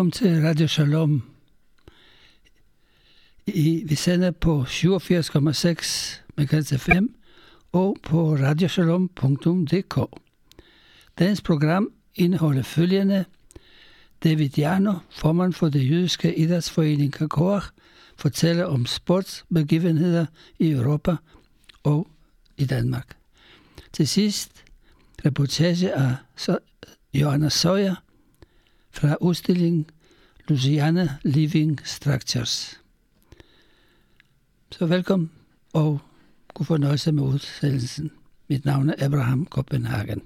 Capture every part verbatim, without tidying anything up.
Velkommen til Radio Shalom. I, vi sender på syvogfirs komma seks megahertz F M og på radioshalom punktum d k. Dagens program indeholder følgende: David Jarno, formand for det jødiske idrætsforening Kakor, fortæller om sportsbegivenheder i Europa og i Danmark. Til sidst reportage af Johanna Søjer fra udstillingen Louisiana Living Structures. Så velkommen og god fornøjelse med udsendelsen. Mit navn er Abraham Copenhagen.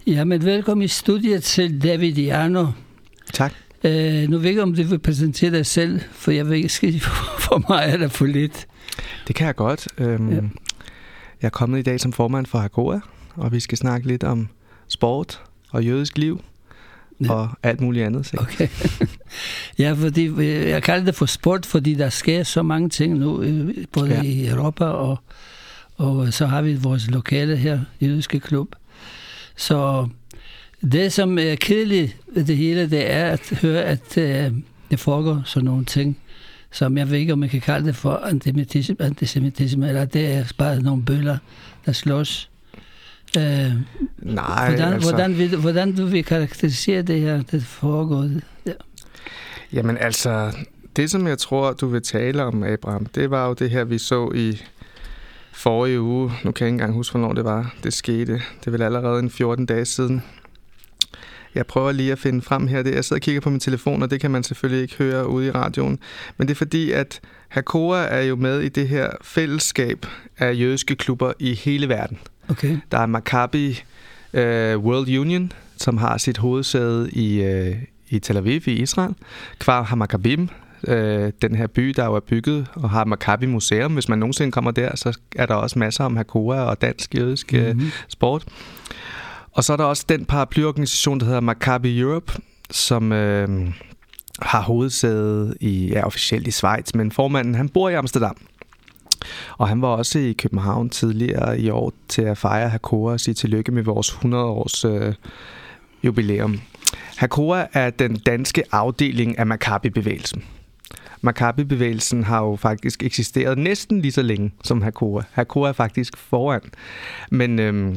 Ja, men velkommen i studiet til David Jarno. Tak. Uh, nu ved jeg ikke, om du vil præsentere dig selv, for jeg ved ikke, for mig er der for lidt. Det kan jeg godt. Øhm, ja. Jeg er kommet i dag som formand for Hakoah, og vi skal snakke lidt om sport og jødisk liv. Ja. Og alt muligt andet. Så. Okay. Ja, fordi jeg kalder det for sport, fordi der sker så mange ting nu, både ja. i Europa, og, og så har vi vores lokale her, jødiske klub. Så det, som er kedeligt ved det hele, det er at høre, at uh, det foregår sådan nogle ting, som jeg ved ikke, om man kan kalde det for antisemitisme, antisemitisme eller det er bare nogle bøller, der slås. Uh, Nej, hvordan, altså... hvordan, vil, hvordan du vil karakterisere det her, det foregår? Ja. Jamen altså, det som jeg tror, du vil tale om, Abraham, det var jo det her, vi så i forrige uge. Nu kan jeg ikke engang huske, hvornår det var. Det skete. Det er vel allerede en fjorten dage siden. Jeg prøver lige at finde frem her. Jeg sidder og kigger på min telefon, og det kan man selvfølgelig ikke høre ude i radioen. Men det er fordi, at Hakoah er jo med i det her fællesskab af jødiske klubber i hele verden. Okay. Der er Maccabi uh, World Union, som har sit hovedsæde i, uh, i Tel Aviv i Israel. Kfar HaMaccabim, uh, den her by, der jo er bygget og har Maccabi Museum. Hvis man nogensinde kommer der, så er der også masser om Hakoah og dansk jødisk mm-hmm. uh, sport. Og så er der også den paraplyorganisation, der hedder Maccabi Europe, som øh, har hovedsæde i, ja, officielt i Schweiz, men formanden, han bor i Amsterdam. Og han var også i København tidligere i år til at fejre Hakoah og sige tillykke med vores hundrede års øh, jubilæum. Hakoah er den danske afdeling af Maccabi-bevægelsen. Maccabi-bevægelsen har jo faktisk eksisteret næsten lige så længe som Hakoah. Hakoah er faktisk foran. Men øh,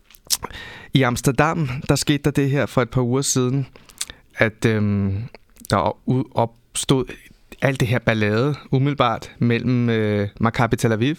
i Amsterdam, der skete der det her for et par uger siden, at øh, der opstod alt det her ballade umiddelbart mellem øh, Maccabi Tel Aviv,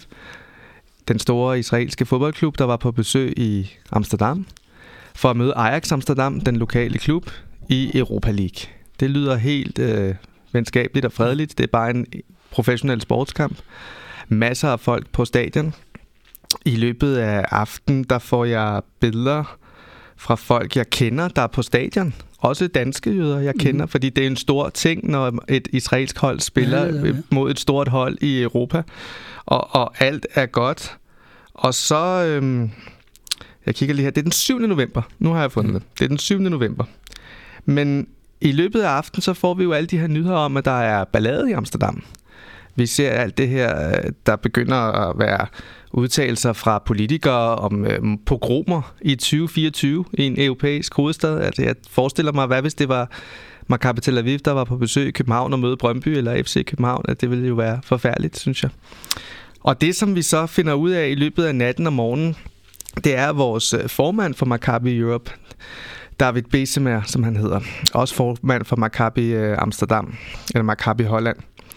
den store israelske fodboldklub, der var på besøg i Amsterdam, for at møde Ajax Amsterdam, den lokale klub, i Europa League. Det lyder helt øh, venskabeligt og fredeligt. Det er bare en professionel sportskamp. Masser af folk på stadion. I løbet af aftenen, der får jeg billeder fra folk, jeg kender, der er på stadion. Også danske jøder, jeg kender, mm. fordi det er en stor ting, når et israelsk hold spiller ja, ja, ja. mod et stort hold i Europa. Og, og alt er godt. Og så, øhm, jeg kigger lige her, det er den syvende november. Nu har jeg fundet mm. det. Det er den syvende november. Men i løbet af aftenen, så får vi jo alle de her nyheder om, at der er ballade i Amsterdam. Vi ser alt det her, der begynder at være udtalelser fra politikere om øh, pogromer i tyve fireogtyve i en europæisk hovedstad. Altså, jeg forestiller mig, hvad hvis det var Maccabi Tel Aviv, der var på besøg i København og møde Brøndby eller F C København, at det ville jo være forfærdeligt, synes jeg. Og det, som vi så finder ud af i løbet af natten og morgenen, det er vores formand for Maccabi Europe, David Besemer, som han hedder. Også formand for Maccabi Amsterdam, eller Maccabi Holland.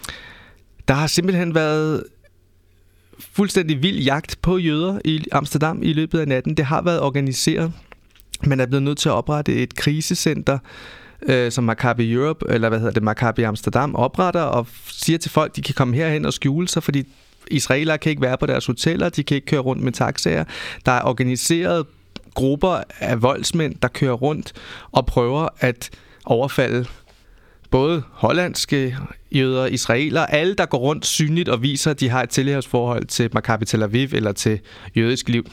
Der har simpelthen været fuldstændig vild jagt på jøder i Amsterdam i løbet af natten. Det har været organiseret. Man er blevet nødt til at oprette et krisecenter, øh, som Maccabi Europe, eller hvad hedder det, Maccabi Amsterdam, opretter og siger til folk, de kan komme herhen og skjule sig, fordi israelere kan ikke være på deres hoteller, de kan ikke køre rundt med taxaer. Der er organiseret grupper af voldsmænd, der kører rundt og prøver at overfalde både hollandske jøder, israelere, alle der går rundt synligt og viser, at de har et tilhørsforhold til Maccabi Tel Aviv eller til jødisk liv.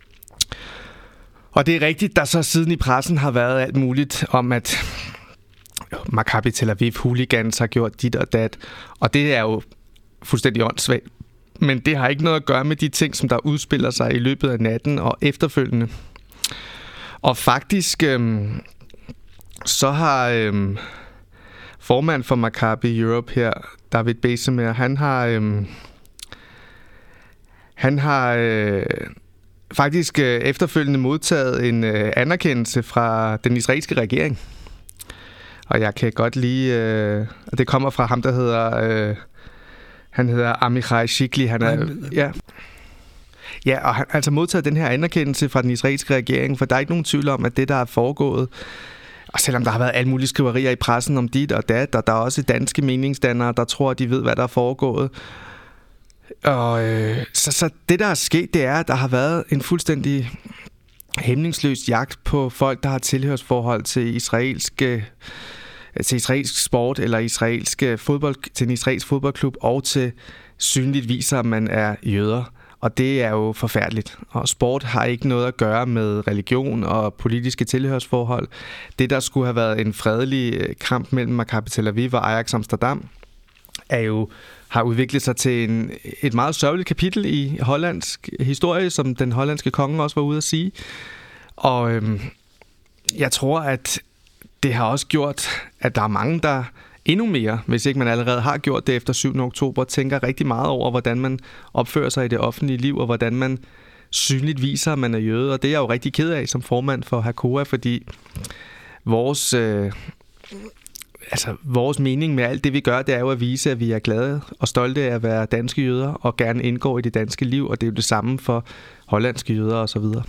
Og det er rigtigt, der så siden i pressen har været alt muligt om, at Maccabi Tel Aviv hooligans har gjort dit og dat, og det er jo fuldstændig åndssvagt. Men det har ikke noget at gøre med de ting, som der udspiller sig i løbet af natten og efterfølgende. Og faktisk øhm, så har øhm, formand for Maccabi Europe her, David Besemer, han har øhm, han har øh, faktisk øh, efterfølgende modtaget en øh, anerkendelse fra den israelske regering. Og jeg kan godt lide, øh, det kommer fra ham, der hedder, øh, han hedder Amichai Shikli. Han er, ja, ja, og han har altså modtaget den her anerkendelse fra den israelske regering, for der er ikke nogen tvivl om, at det, der er foregået, og selvom der har været alle mulige skriverier i pressen om dit og dat, og der er også danske meningsdannere, der tror, at de ved, hvad der er foregået. Og øh, så, så det, der er sket, det er, at der har været en fuldstændig hæmningsløs jagt på folk, der har tilhørsforhold til israelske til israelsk sport eller israelske fodbold, til en israelsk fodboldklub, og til synligt viser, at man er jøder. Og det er jo forfærdeligt. Og sport har ikke noget at gøre med religion og politiske tilhørsforhold. Det, der skulle have været en fredelig kamp mellem Maccabi Tel Aviv og Ajax Amsterdam, er jo, har udviklet sig til en, et meget sørgeligt kapitel i hollandsk historie, som den hollandske konge også var ude at sige. Og øhm, jeg tror, at det har også gjort, at der er mange, der endnu mere, hvis ikke man allerede har gjort det efter syvende oktober, tænker rigtig meget over, hvordan man opfører sig i det offentlige liv, og hvordan man synligt viser, at man er jøde. Og det er jeg jo rigtig ked af som formand for Hakoah, fordi vores, øh, altså, vores mening med alt det, vi gør, det er jo at vise, at vi er glade og stolte af at være danske jøder, og gerne indgår i det danske liv, og det er jo det samme for hollandske jøder og så videre.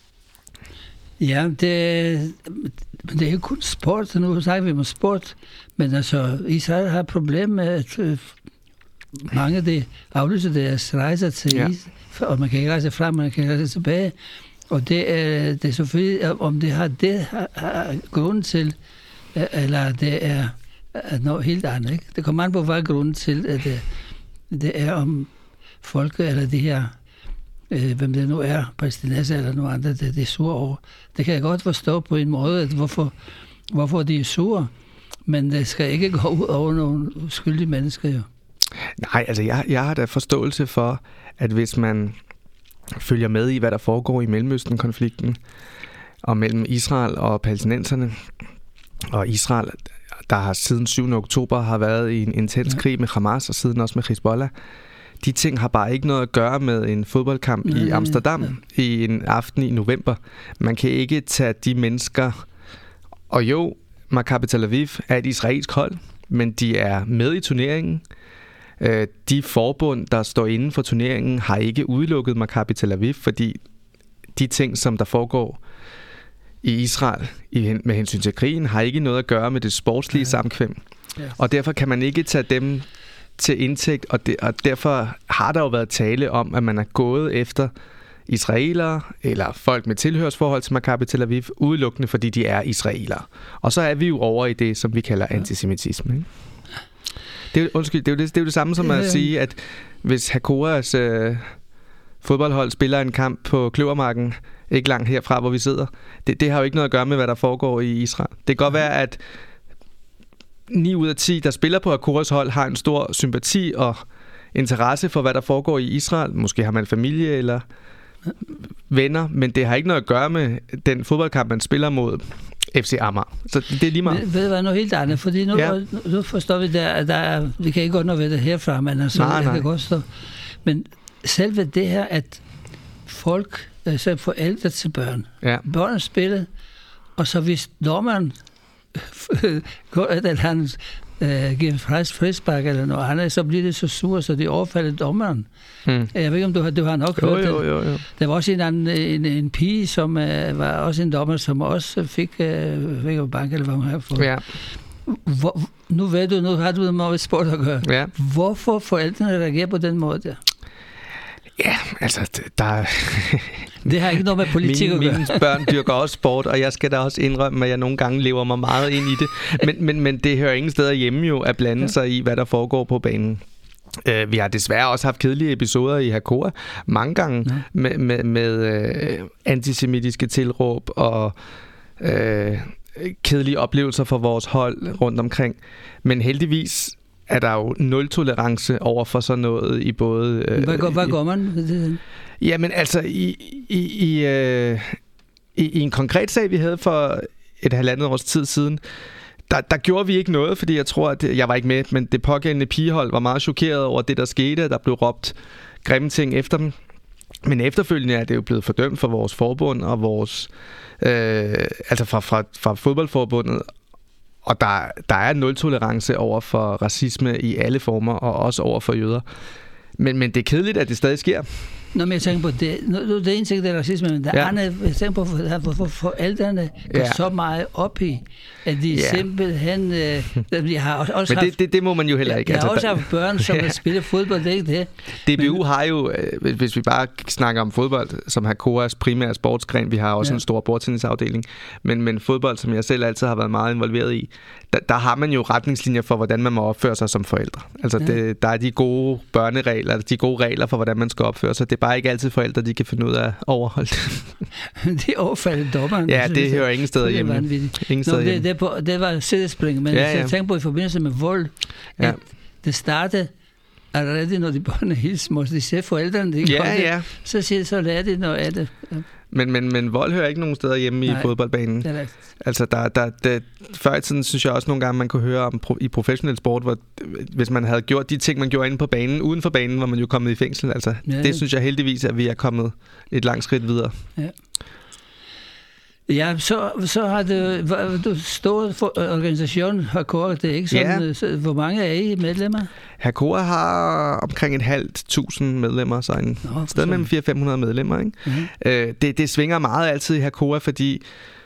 Ja, det, det er jo kun sport, nu snakker vi om sport, men altså Israel har problem med, at øh, mange af de aflyser deres rejser til ja. Israel, og man kan ikke rejse frem, man kan ikke rejse tilbage, og det er, det er selvfølgelig, om det har det har, har grund til, eller det er noget helt andet, ikke? Det kommer an på, hvad grunden til, at det, det er om folk, eller det her, øh, hvem det nu er, palæstinenser eller noget andet, det, det er sur over. Det kan jeg godt forstå på en måde, at hvorfor, hvorfor de er sure, men det skal ikke gå ud over nogle skyldige mennesker, jo. Nej, altså jeg, jeg har da forståelse for, at hvis man følger med i, hvad der foregår i Mellemøsten-konflikten, og mellem Israel og palæstinenserne, og Israel, der har siden syvende oktober har været i en intens krig med Hamas, og siden også med Hezbollah. De ting har bare ikke noget at gøre med en fodboldkamp nej, i Amsterdam ja. i en aften i november. Man kan ikke tage de mennesker, og jo, Maccabi Tel Aviv er et israelsk hold, men de er med i turneringen. De forbund, der står inden for turneringen, har ikke udelukket Maccabi Tel Aviv, fordi de ting, som der foregår i Israel med hensyn til krigen, har ikke noget at gøre med det sportslige ja. samkvem. Ja. Og derfor kan man ikke tage dem til indtægt, og, det, og derfor har der jo været tale om, at man er gået efter israelere eller folk med tilhørsforhold til Maccabi Tel Aviv, udelukkende fordi de er israelere. Og så er vi jo over i det, som vi kalder ja. antisemitisme. Ikke? Det er, undskyld, det er, jo det, det er jo det samme som at sige, at hvis Hakoahs øh, fodboldhold spiller en kamp på Kløvermarken, ikke langt herfra, hvor vi sidder, det, det har jo ikke noget at gøre med, hvad der foregår i Israel. Det kan godt være, at ni ud af ti, der spiller på Hakoahs hold, har en stor sympati og interesse for, hvad der foregår i Israel. Måske har man familie eller venner, men det har ikke noget at gøre med den fodboldkamp, man spiller mod F C Amager. Så det er lige meget. Men, ved du hvad, noget helt andet, fordi nu, ja. nu forstår vi, der, at der er, vi kan ikke godt nå ved det herfra, men altså, nej, jeg nej. kan godt stå. Men selve det her, at folk, altså forældre til børn, ja. børn spiller, og så hvis dommeren går, at han øh, giver frisk frispark eller noget andet, så bliver det så sur, så de overfalder dommeren. Hmm. Jeg ved ikke, om du har, du har nok jo, hørt jo, jo, jo. det. Der var også en, anden, en, en pige, som øh, var også en dommer, som også fik øh, væk af bank, eller hvad hun har fået. Ja. Hvor, nu ved du, nu har du noget med sport at gøre. Ja. Hvorfor forældrene reagerer på den måde der? Ja, altså, der det har ikke noget med politik mine, at gøre. Mine børn dyrker også sport, og jeg skal da også indrømme, at jeg nogle gange lever mig meget ind i det. Men, men, men det hører ingen steder hjemme jo at blande ja. sig i, hvad der foregår på banen. Uh, vi har desværre også haft kedelige episoder i Hakoah mange gange ja. med, med, med uh, antisemitiske tilråb og uh, kedelige oplevelser for vores hold rundt omkring. Men heldigvis er der jo nul-tolerance over for sådan noget i både... Øh, hvad, går, hvad går man? Jamen altså, i, i, i, øh, i, i en konkret sag, vi havde for et halvandet års tid siden, der, der gjorde vi ikke noget, fordi jeg tror, at jeg var ikke med, men det pågældende pigehold var meget chokeret over det, der skete, der blev råbt grimme ting efter dem. Men efterfølgende er det jo blevet fordømt for vores forbund og vores... Øh, altså fra, fra, fra fodboldforbundet. Og der, der er nul-tolerance over for racisme i alle former, og også over for jøder. Men, men det er kedeligt, at det stadig sker. Når jeg tænker på det, det er en ting, det er racisme, men der ja. andet, jeg tænker på, for, for forældrene går ja. så meget op i, at de ja. simpelthen, øh, de har også, også men det, det, det må man jo heller ikke. De har altså, også haft børn, som ja. spiller fodbold, det er ikke det. D B U har jo, hvis vi bare snakker om fodbold, som Hakoahs primære sportsgren, vi har også ja. en stor bordtennisafdeling, men, men fodbold, som jeg selv altid har været meget involveret i, der, der har man jo retningslinjer for, hvordan man må opføre sig som forældre. Altså, ja. det, der er de gode børneregler, de gode regler for, hvordan man skal opføre sig. Det er bare ikke altid forældre, de kan finde ud af at overholde det. Det overfalder dommeren. Ja, det hører ingen steder hjemme. Ingen steder Nå, hjemme. Det, det, på, det var sædespring, men ja, ja. jeg tænker på i forbindelse med vold, ja. at det startede allerede, når de børn er helt små. De ser forældrene, de ja, ja. det, så siger de, så lærer de noget af det. Ja. Men, men, men vold hører ikke nogen steder hjemme Nej, i fodboldbanen. Det er altså, der, der, der, før i tiden synes jeg også nogle gange, man kunne høre om pro, i professionel sport, hvor hvis man havde gjort de ting, man gjorde inde på banen, uden for banen, var man jo kommet i fængsel. Altså, ja, det synes jeg heldigvis, at vi er kommet et langt skridt videre. Ja. Ja, så, så har det, du stor organisation, Hakoah, det er ikke sådan, ja. så, hvor mange er I medlemmer? Hakoah har omkring et halvt tusind medlemmer, så en Nå, sted mellem fire hundrede til fem hundrede medlemmer. Ikke? Mm-hmm. Øh, det, det svinger meget altid i Hakoah, fordi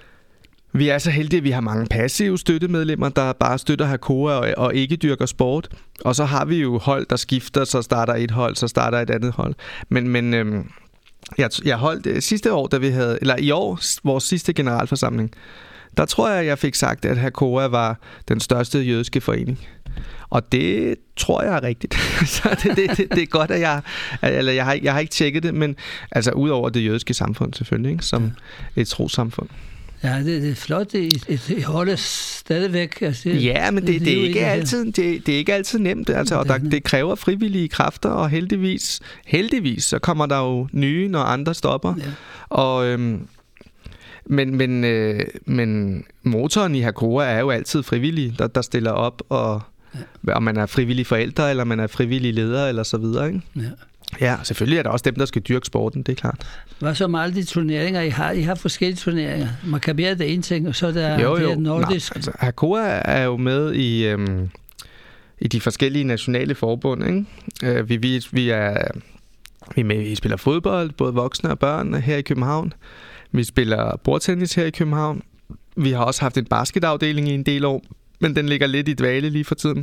vi er så heldige, at vi har mange passive støttemedlemmer, der bare støtter Hakoah og, og ikke dyrker sport. Og så har vi jo hold, der skifter, så starter et hold, så starter et andet hold. Men, men øhm, Jeg, jeg holdt sidste år, da vi havde, eller i år, vores sidste generalforsamling, der tror jeg, jeg fik sagt, at Hakoah var den største jødiske forening. Og det tror jeg er rigtigt. Så det, det, det, det er godt, at jeg, eller jeg har, jeg har ikke tjekket det, men altså ud over det jødiske samfund selvfølgelig, ikke? Som ja. et trossamfund. Ja, det, det er flot. Det, det holder stadigvæk. Altså, det, ja, men det, det, det, er ikke altid, det, det er ikke altid nemt. Altså, og der, det kræver frivillige kræfter, og heldigvis, heldigvis så kommer der jo nye, når andre stopper. Ja. Og, øhm, men, men, øh, men motoren i Hakoah er jo altid frivillige, der, der stiller op, og ja. om man er frivillig forældre, eller man er frivillig leder, eller så videre. Ikke? Ja. Ja, selvfølgelig er der også dem, der skal dyrke sporten, det er klart. Hvad så med alle de turneringer, I har? I har forskellige turneringer. Maccabi er det ene ting, og så er der jo, jo. det nordisk. Altså, Hakoah er jo med i, øhm, i de forskellige nationale forbund. Ikke? Øh, vi, vi, vi, er, vi, med, vi spiller fodbold, både voksne og børn her i København. Vi spiller bordtennis her i København. Vi har også haft en basketafdeling i en del år, men den ligger lidt i dvale lige for tiden.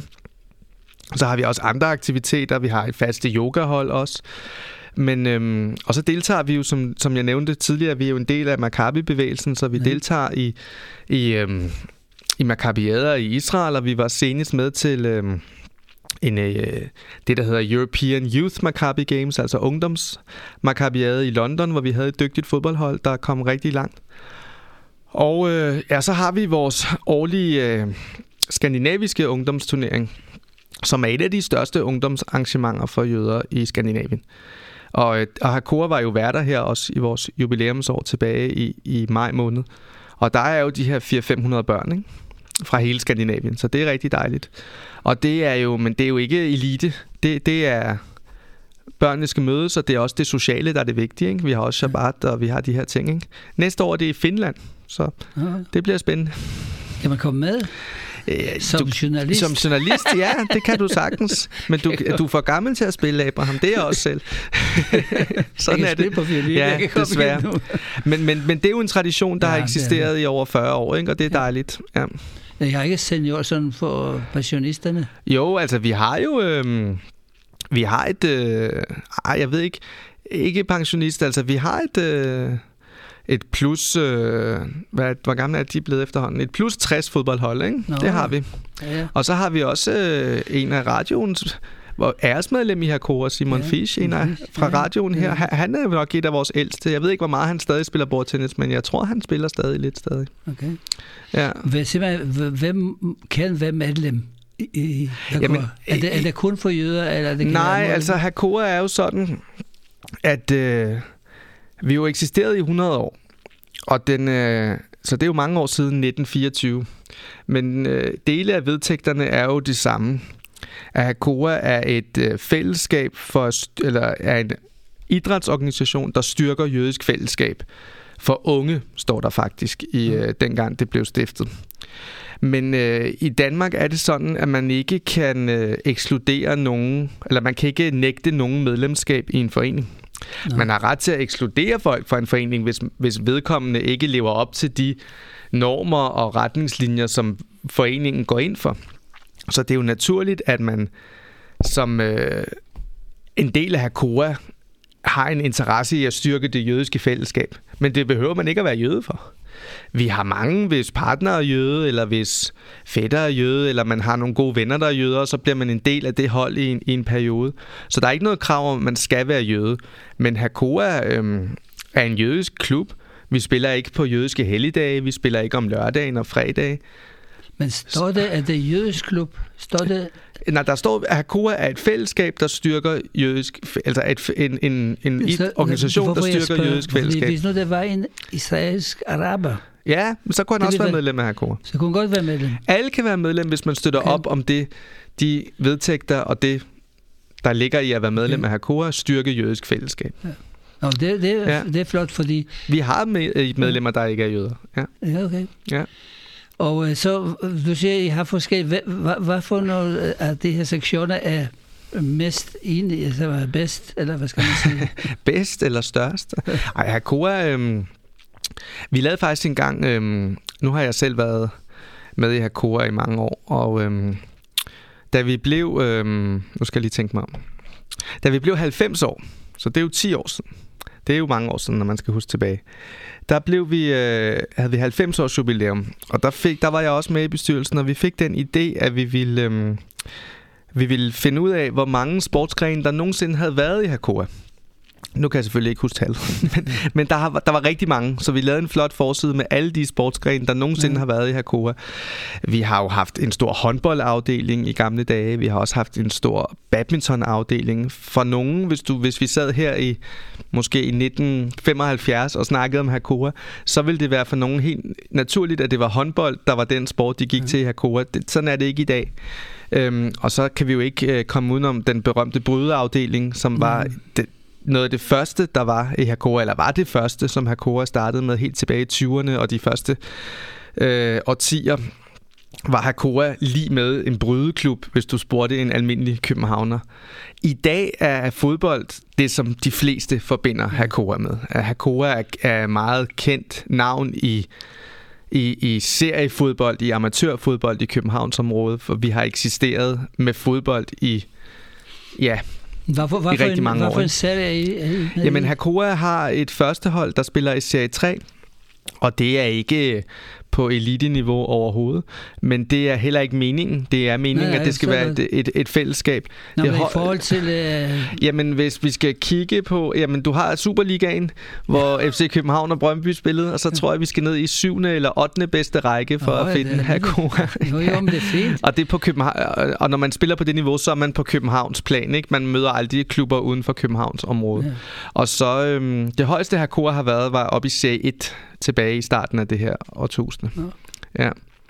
Så har vi også andre aktiviteter. Vi har et faste yogahold også. Men, øhm, og så deltager vi jo, som, som jeg nævnte tidligere, vi er jo en del af Maccabi-bevægelsen, så vi ja. deltager i, i, øhm, i Maccabiader i Israel, og vi var senest med til øhm, en, øh, det, der hedder European Youth Maccabi Games, altså ungdoms Maccabiade i London, hvor vi havde et dygtigt fodboldhold, der kom rigtig langt. Og øh, ja, så har vi vores årlige øh, skandinaviske ungdomsturnering, som er et af de største ungdomsarrangementer for jøder i Skandinavien. Og, og Hakoah var jo værter her også i vores jubilæumsår tilbage i, i maj måned. Og der er jo de her fire hundrede til fem hundrede børn, ikke? Fra hele Skandinavien, så det er rigtig dejligt. Og det er jo, men det er jo ikke elite. Det, det er børnene skal mødes, og det er også det sociale, der er det vigtige, ikke? Vi har også Shabbat, og vi har de her ting, ikke? Næste år det er i Finland, så det bliver spændende. Kan man komme med? Som du, journalist? Som journalist, ja, det kan du sagtens. Men du, du er for gammel til at spille, Abraham. Det er også selv. Sådan jeg er det. På violin. Ja, desværre. Men, men, men det er jo en tradition, der ja, har eksisteret i over fyrre år, ikke? Og det er dejligt. Ja. Jeg har ikke senior sådan for pensionisterne. Jo, altså vi har jo... Øhm, vi har et... Øh, ej, jeg ved ikke... Ikke pensionist, altså vi har et... Øh, Et plus, øh, hvad, hvor gamle er de blevet efterhånden? Et plus tres fodboldhold, ikke? Nå, det har vi. Ja, ja. Og så har vi også øh, en af radioens, hvor æresmedlem i Hakoah, Simon ja, Fisch, en af, fra radioen her. Ja. Han er nok et af vores ældste. Jeg ved ikke, hvor meget han stadig spiller bordtennis, men jeg tror, han spiller stadig lidt stadig. Okay. Ja. Hvem kan være medlem i Hakoah? Jamen, er, det, er det kun for jøder? Eller det nej, altså Hakoah er jo sådan, at... Øh, vi har jo eksisteret i hundrede år, og den, øh, så det er jo mange år siden nitten fireogtyve. Men øh, dele af vedtægterne er jo det samme. At Hakoah er et øh, fællesskab for, eller er en idrætsorganisation, der styrker jødisk fællesskab. For unge, står der faktisk, i øh, dengang det blev stiftet. Men øh, i Danmark er det sådan, at man ikke kan øh, ekskludere nogen, eller man kan ikke nægte nogen medlemskab i en forening. No. Man har ret til at ekskludere folk fra en forening, hvis, hvis vedkommende ikke lever op til de normer og retningslinjer, som foreningen går ind for. Så det er jo naturligt, at man som øh, en del af Hakoah har en interesse i at styrke det jødiske fællesskab. Men det behøver man ikke at være jøde for. Vi har mange, hvis partner er jøde, eller hvis fætter er jøde, eller man har nogle gode venner, der er jøder, og så bliver man en del af det hold i en, i en periode. Så der er ikke noget krav om, at man skal være jøde. Men Hakoah øhm, er en jødisk klub. Vi spiller ikke på jødiske helligdage, vi spiller ikke om lørdagen og fredag. Men står det, at det er jødisk klub? Står det... Nej, der står, at Hakoah er et fællesskab, der styrker jødisk... Altså et, en, en, en så, organisation, der styrker spørger, jødisk fællesskab. Hvis nu det var en israelsk araber... Ja, så kunne han også være medlem af Hakoah. Så kunne han godt være medlem. Alle kan være medlem, hvis man støtter okay. op om det, de vedtægter og det, der ligger i at være medlem okay. af Hakoah, styrke jødisk fællesskab. Ja. Nå, det, det, er, ja. det er flot, fordi... Vi har med, medlemmer, der ikke er jøder. Ja, ja okay. Ja. Og så, du siger, I har forskellige... Hvad, hvad, hvad for nogle af de her sektioner er mest enige, altså bedst, eller hvad skal man sige? Bedst eller størst? Ej, Hakoah... Øhm, vi lavede faktisk en gang... Øhm, nu har jeg selv været med i Hakoah i mange år, og øhm, da vi blev... Øhm, nu skal jeg lige tænke mig om. Da vi blev halvfems år, så det er jo ti år siden. Det er jo mange år siden, når man skal huske tilbage. Der blev vi, øh, havde vi halvfems års jubilæum, og der, fik, der var jeg også med i bestyrelsen, og vi fik den idé, at vi ville, øh, vi ville finde ud af, hvor mange sportsgrene, der nogensinde havde været i Hakoah. Nu kan jeg selvfølgelig ikke huske tallet, men, men der, har, der var rigtig mange, så vi lavede en flot forside med alle de sportsgrene, der nogensinde ja. har været i Hakoah. Vi har jo haft en stor håndboldafdeling i gamle dage, vi har også haft en stor badmintonafdeling. For nogen, hvis, du, hvis vi sad her i måske i nitten femoghalvfjerds og snakkede om Hakoah, så ville det være for nogen helt naturligt, at det var håndbold, der var den sport, de gik ja. til i Hakoah. Det, sådan er det ikke i dag. Øhm, og så kan vi jo ikke øh, komme udenom den berømte brydeafdeling, som var... Ja. Det, noget af det første, der var i Hakoah, eller var det første, som Hakoah startede med helt tilbage i tyverne, og de første øh, årtier, var Hakoah lige med en brydeklub, hvis du spurgte en almindelig københavner. I dag er fodbold det, som de fleste forbinder Hakoah med. Hakoah er meget kendt navn i, i, i seriefodbold, i amatørfodbold i Københavnsområdet, for vi har eksisteret med fodbold i... ja. Hvorfor, hvorfor, i rigtig mange en, år. Hvorfor en serie er I? Jamen, Hakoah har et første hold, der spiller i serie tre, og det er ikke på elite-niveau overhovedet, men det er heller ikke meningen. Det er meningen, nej, at det skal være et, et, et fællesskab. Nå, det i forhold til... Øh... Jamen, hvis vi skal kigge på... Jamen, du har Superligaen, hvor F C København og Brøndby spillede, og så tror jeg, vi skal ned i syvende eller ottende bedste række for oh, at finde Hakoah. Jo, jo, men det er fint. Og, det er på København, og når man spiller på det niveau, så er man på Københavns plan, ikke? Man møder aldrig klubber uden for Københavns område. Ja. Og så... Øhm, det højeste Hakoah har været, var oppe i serie et tilbage i starten af det her årtusinde. Ja. Ja.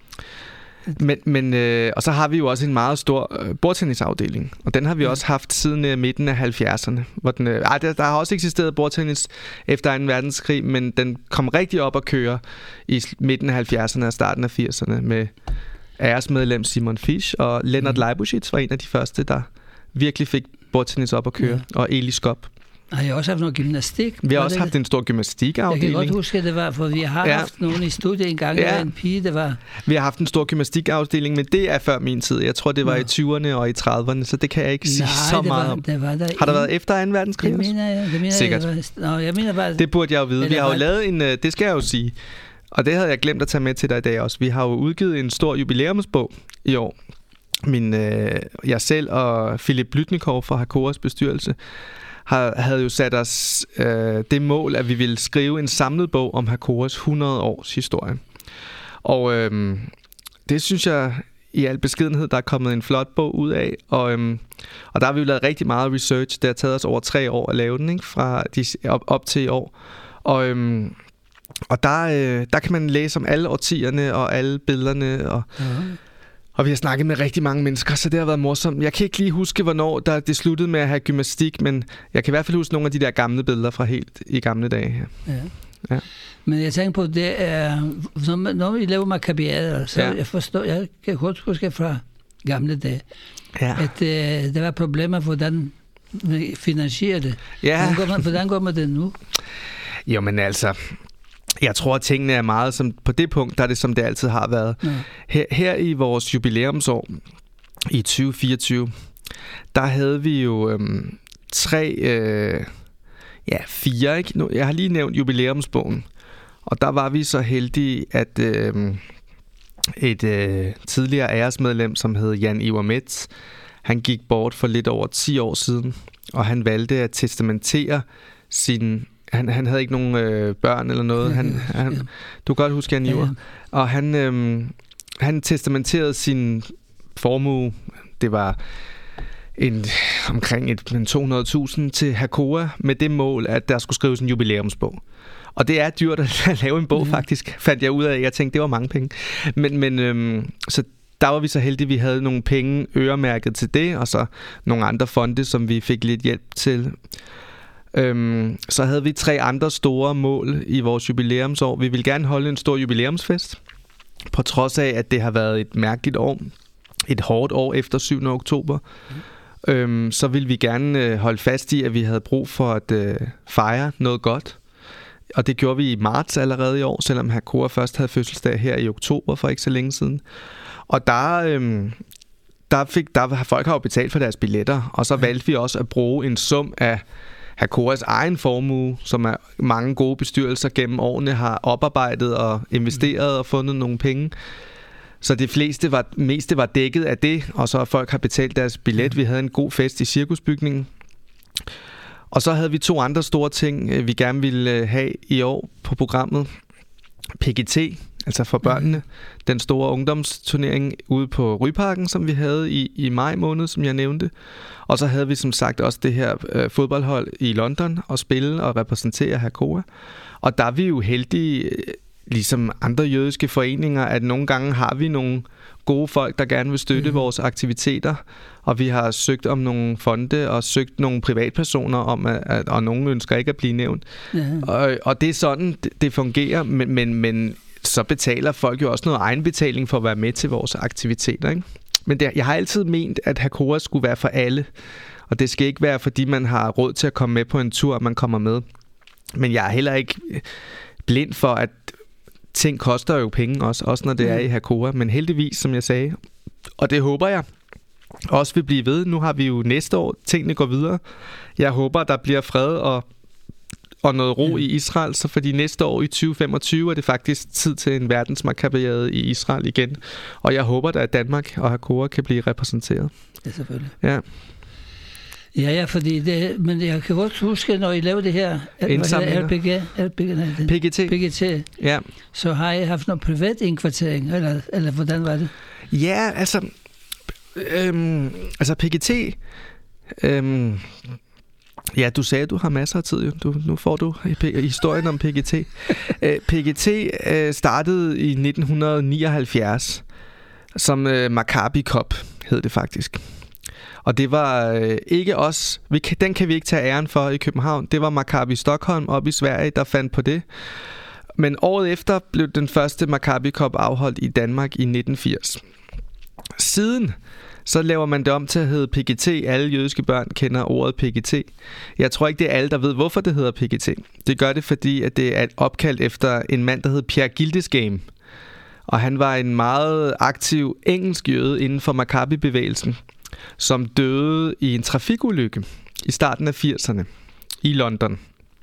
Men, men, øh, og så har vi jo også en meget stor øh, bordtennisafdeling, og den har vi ja. også haft siden øh, midten af halvfjerdserne. Hvor den, øh, ej, der, der har også eksisteret bordtennis efter anden verdenskrig, men den kom rigtig op at køre i midten af halvfjerdserne og starten af firserne med æresmedlem Simon Fisch, og Lennart mm. Leibuschitz var en af de første, der virkelig fik bordtennis op at køre, ja. og Eli Skop. Har I også haft noget gymnastik? Vi har også haft en stor gymnastikafdeling. Jeg kan godt huske, at det var, for vi har ja. haft nogen i studiet en gang, ja. en pige, det var... Vi har haft en stor gymnastikafdeling, men det er før min tid. Jeg tror, det var ja. i tyverne og i trediverne, så det kan jeg ikke sige Nej, så meget var, om. Det var der har der været efter anden verdenskrig? Det mener jeg. Det mener Sikkert. Jeg, Nå, jeg mener bare, det burde jeg jo vide. Vi har jo var... lavet en... Det skal jeg jo sige. Og det havde jeg glemt at tage med til dig i dag også. Vi har jo udgivet en stor jubilæumsbog i år. Min, øh, jeg selv og Philip Blytnikov fra Hakoahs bestyrelse har, havde jo sat os øh, det mål, at vi ville skrive en samlet bog om Hakoahs hundrede års historie. Og øh, det synes jeg i al beskedenhed, der er kommet en flot bog ud af. Og, øh, og der har vi jo lavet rigtig meget research. Det har taget os over tre år at lave den, ikke? Fra de, op, op til i år. Og, øh, og der, øh, der kan man læse om alle årtierne og alle billederne og... Ja. Og vi har snakket med rigtig mange mennesker, så det har været morsomt. Jeg kan ikke lige huske, hvornår der det sluttede med at have gymnastik, men jeg kan i hvert fald huske nogle af de der gamle billeder fra helt i gamle dage. Ja. Ja. Men jeg tænker på, det er, når vi laver makabiader, så ja. jeg forstår, jeg kan godt huske fra gamle dage, ja. at uh, der var problemer, hvordan finansiere det. Ja. Hvordan går man, hvordan går man det nu? Jo, men altså, jeg tror, at tingene er meget som, på det punkt, der er det, som det altid har været. Ja. Her, her i vores jubilæumsår, i tyve fireogtyve, der havde vi jo øhm, tre, øh, ja, fire, ikke? Nu, jeg har lige nævnt jubilæumsbogen, og der var vi så heldige, at øh, et øh, tidligere æresmedlem, som hed Jan Iver Metz, han gik bort for lidt over ti år siden, og han valgte at testamentere sin... Han, han havde ikke nogen øh, børn eller noget. Han, han, du kan godt huske Jan Iver. Ja, ja. Og han, øh, han testamenterede sin formue, det var en, omkring et, to hundrede tusind til Hakoah, med det mål, at der skulle skrives en jubilæumsbog. Og det er dyrt at lave en bog, ja. faktisk, fandt jeg ud af. Jeg tænkte, det var mange penge. Men, men øhm, så der var vi så heldige, at vi havde nogle penge øremærket til det, og så nogle andre fonde, som vi fik lidt hjælp til. Øhm, så havde vi tre andre store mål i vores jubilæumsår. Vi ville gerne holde en stor jubilæumsfest, på trods af, at det har været et mærkeligt år. Et hårdt år efter syvende oktober. Mm. Øhm, så ville vi gerne øh, holde fast i, at vi havde brug for at øh, fejre noget godt. Og det gjorde vi i marts allerede i år, selvom Hakoah først havde fødselsdag her i oktober for ikke så længe siden. Og der, øhm, der, fik, der folk har jo betalt for deres billetter, og så valgte vi også at bruge en sum af Hakoahs egen formue, som er mange gode bestyrelser gennem årene har oparbejdet og investeret og fundet nogle penge. Så det fleste var, meste var dækket af det, og så folk har betalt deres billet. Vi havde en god fest i Cirkusbygningen. Og så havde vi to andre store ting, vi gerne ville have i år på programmet. P G T, altså for børnene. Den store ungdomsturnering ude på Ryparken, som vi havde i, i maj måned, som jeg nævnte. Og så havde vi som sagt også det her øh, fodboldhold i London og spille og repræsentere Hakoah. Og der er vi jo heldige, ligesom andre jødiske foreninger, at nogle gange har vi nogle gode folk, der gerne vil støtte mm. vores aktiviteter, og vi har søgt om nogle fonde og søgt nogle privatpersoner om, at, at, og nogen ønsker ikke at blive nævnt. Mm. Og, og det er sådan, det, det fungerer, men, men, men så betaler folk jo også noget egenbetaling for at være med til vores aktiviteter, ikke? Men det, jeg har altid ment, at Hakoah skulle være for alle, og det skal ikke være, fordi man har råd til at komme med på en tur, og man kommer med. Men jeg er heller ikke blind for, at ting koster jo penge også, også når det er i Hakoah, men heldigvis, som jeg sagde, og det håber jeg også vil blive ved. Nu har vi jo næste år, tingene går videre. Jeg håber, der bliver fred og, og noget ro ja. i Israel, så fordi næste år i tyve femogtyve er det faktisk tid til en verdensmakaberiade i Israel igen, og jeg håber da, at Danmark og Hakoah kan blive repræsenteret. Ja, selvfølgelig. Ja. Ja, ja, fordi det, men jeg kan godt huske, når I lavede det her indsamlinger. L P G, L P G, nej, P G T. P G T, ja. Så har I haft noget privat indkvartering, eller, eller hvordan var det? Ja, altså, øhm, altså P G T, øhm, ja, du sagde, at du har masser af tid, jo. Du, nu får du historien om P G T. P G T øh, startede i nitten nioghalvfjerds som øh, Maccabi Cup, hed det faktisk. Og det var øh, ikke os, vi kan, den kan vi ikke tage æren for i København. Det var Maccabi Stockholm oppe i Sverige, der fandt på det. Men året efter blev den første Maccabi Cup afholdt i Danmark i nitten firs. Siden så laver man det om til at hedde P G T. Alle jødiske børn kender ordet P G T. Jeg tror ikke, det er alle, der ved, hvorfor det hedder P G T. Det gør det, fordi at det er opkaldt efter en mand, der hed Pierre Gildesgame. Og han var en meget aktiv engelsk jøde inden for Maccabi-bevægelsen, som døde i en trafikulykke i starten af firserne i London.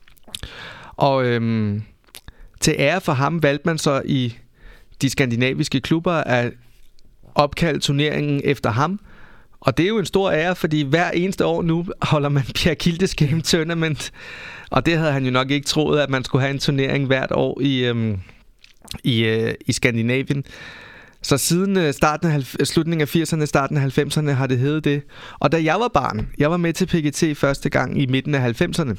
Og øhm, til ære for ham valgte man så i de skandinaviske klubber at opkalde turneringen efter ham. Og det er jo en stor ære, fordi hver eneste år nu holder man Pierre Gildesgame Tournament. Og det havde han jo nok ikke troet, at man skulle have en turnering hvert år i, øhm, i, øh, i Skandinavien. Så siden starten af, slutningen af firserne, starten af halvfemserne har det heddet det. Og da jeg var barn, jeg var med til P G T første gang i midten af halvfemserne.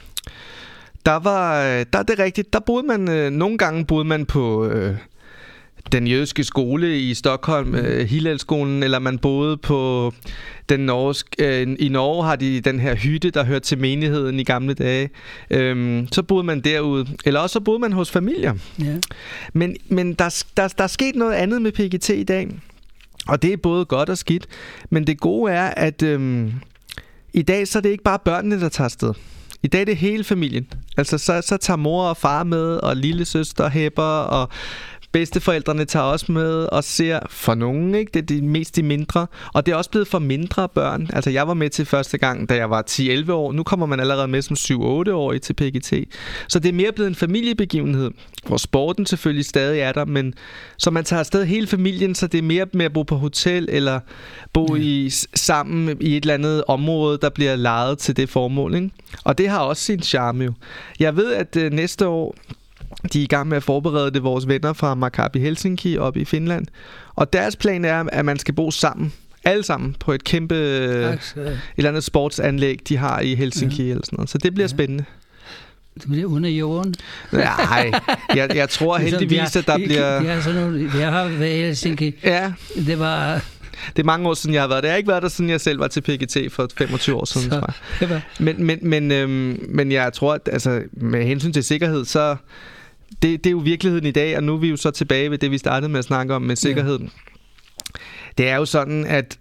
Der var, der er det rigtigt, der boede man, nogle gange boede man på øh, den jødiske skole i Stockholm, øh, Hillelskolen, eller man boede på den norske, øh, i Norge har de den her hytte, der hørte til menigheden i gamle dage. Øhm, så boede man derude, eller også så boede man hos familier. Ja. Men, men der, der, der er sket noget andet med P G T i dag, og det er både godt og skidt. Men det gode er, at øhm, I dag så er det ikke bare børnene, der tager afsted. I dag er det hele familien. Altså så, så tager mor og far med, og lille søster hæpper, og bedsteforældrene tager også med og ser for nogen, ikke? Det er de mest de mindre. Og det er også blevet for mindre børn. Altså jeg var med til første gang, da jeg var ti elleve år. Nu kommer man allerede med som syv otte årig til P G T. Så det er mere blevet en familiebegivenhed, hvor sporten selvfølgelig stadig er der, men så man tager afsted hele familien, så det er mere med at bo på hotel eller bo ja. i, sammen i et eller andet område, der bliver lejet til det formål, ikke? Og det har også sin charme jo. Jeg ved, at øh, næste år de er i gang med at forberede det, vores venner fra Maccabi Helsinki oppe i Finland. Og deres plan er, at man skal bo sammen. Alle sammen på et kæmpe et eller andet sportsanlæg, de har i Helsinki. Ja. Eller sådan noget. Så det bliver ja. spændende. Det bliver under jorden. Nej, jeg, jeg tror heldigvis, at der vi, bliver... Vi har, sådan nogle, vi har været i Helsinki. Ja. Det var... Det er mange år siden, jeg har været der. Jeg har ikke været der, siden jeg selv var til P G T for femogtyve år siden. Så, var... Men, men, men, øhm, men jeg tror, at altså, med hensyn til sikkerhed, så... Det, det er jo virkeligheden i dag, og nu er vi jo så tilbage ved det, vi startede med at snakke om med sikkerheden. Ja. Det er jo sådan, at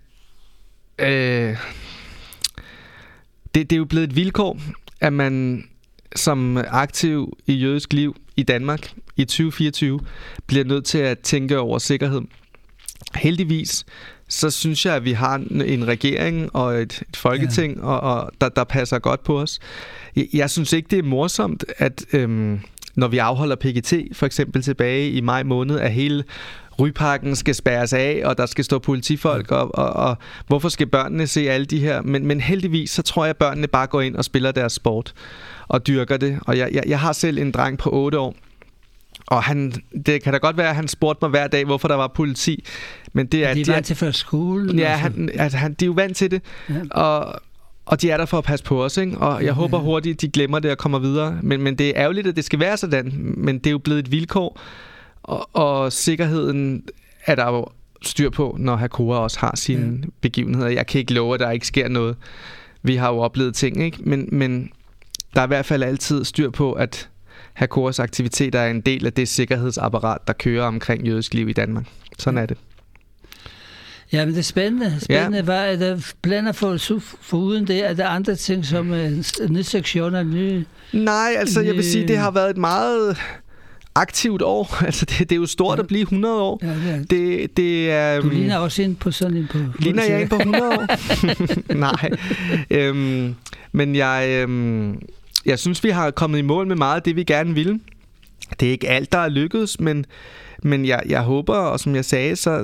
øh, det, det er jo blevet et vilkår, at man som aktiv i jødisk liv i Danmark i tyve fireogtyve bliver nødt til at tænke over sikkerhed. Heldigvis så synes jeg, at vi har en regering og et, et folketing, ja. og, og der, der passer godt på os. Jeg, jeg synes ikke, det er morsomt, at... Øhm, når vi afholder P G T, for eksempel tilbage i maj måned, at hele Ryparken skal spærres af, og der skal stå politifolk, og, og, og hvorfor skal børnene se alle de her? Men, men heldigvis, så tror jeg, at børnene bare går ind og spiller deres sport, og dyrker det. Og jeg, jeg, jeg har selv en dreng på otte år, og han, det kan da godt være, at han spurgte mig hver dag, hvorfor der var politi. Men det er... De er vant til før skolen? Ja, han, altså, han, de er jo vant til det, ja. og... Og de er der for at passe på os, ikke? Og jeg ja, håber hurtigt, de glemmer det og kommer videre. Men, men det er ærgerligt, at det skal være sådan. Men det er jo blevet et vilkår. Og, og sikkerheden er der jo styr på, når Hakoah også har sine ja. begivenheder. Jeg kan ikke love, at der ikke sker noget. Vi har jo oplevet ting, ikke? Men, men der er i hvert fald altid styr på, at Hakoahs aktiviteter er en del af det sikkerhedsapparat, der kører omkring jødisk liv i Danmark. Sådan ja. er det. Ja, men det er spændende. Spændende ja. var, at der planer for, for uden det, er der andre ting som uh, nye sektioner, nye... Nej, altså nye... jeg vil sige, det har været et meget aktivt år. Altså det, det er jo stort ja. at blive hundrede år. Ja, ja. Det, det er, du ligner også ind på sådan en på... Ligner jeg ind på hundrede år? Nej. øhm, men jeg, øhm, jeg synes, vi har kommet i mål med meget af det, vi gerne ville. Det er ikke alt, der er lykkedes, men, men jeg, jeg håber, og som jeg sagde, så...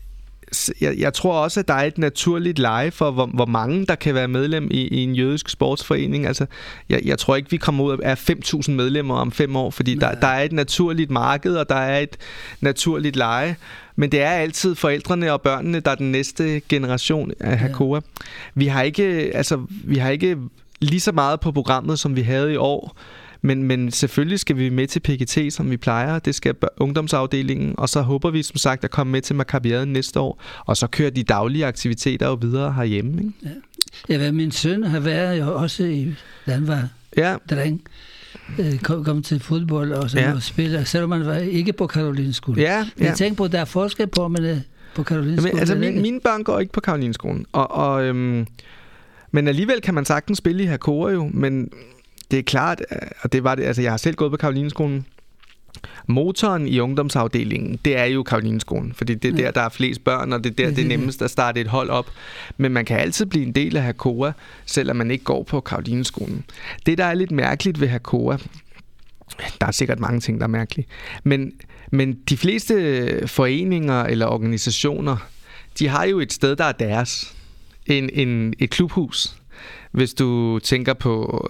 Jeg, jeg tror også, at der er et naturligt leje for, hvor, hvor mange der kan være medlem i, i en jødisk sportsforening. Altså, jeg, jeg tror ikke, vi kommer ud af fem tusind medlemmer om fem år, fordi der, der er et naturligt marked, og der er et naturligt leje. Men det er altid forældrene og børnene, der er den næste generation af Hakoah. Ja. Vi har ikke, altså, vi har ikke lige så meget på programmet, som vi havde i år. Men, men selvfølgelig skal vi med til P G T, som vi plejer. Det skal ungdomsafdelingen. Og så håber vi som sagt at komme med til Maccabiaden næste år. Og så kører de daglige aktiviteter jo videre herhjemme, ikke? Ja, ja, min søn har været jo også i Danmark. Ja. Dreng. Kom, kom til fodbold og, ja. og spille, selvom man var ikke på Karolinskolen. Ja, ja. Jeg tænker på, at der er forskel på, om man er på Karolinskolen. Altså, min, mine børn går ikke på Karolinskolen. Og, og, øhm, men alligevel kan man sagtens spille i Hakoah jo, men... Det er klart, og det var det, altså jeg har selv gået på Karolinskolen. Motoren i ungdomsafdelingen, det er jo Karolinskolen, fordi det er der, der er flest børn, og det er der, det er nemmest at starte et hold op. Men man kan altid blive en del af Hakoah, selvom man ikke går på Karolinskolen. Det, der er lidt mærkeligt ved Hakoah, der er sikkert mange ting, der er mærkelige, men, men de fleste foreninger eller organisationer, de har jo et sted, der er deres. En, en, et klubhus. Hvis du tænker på...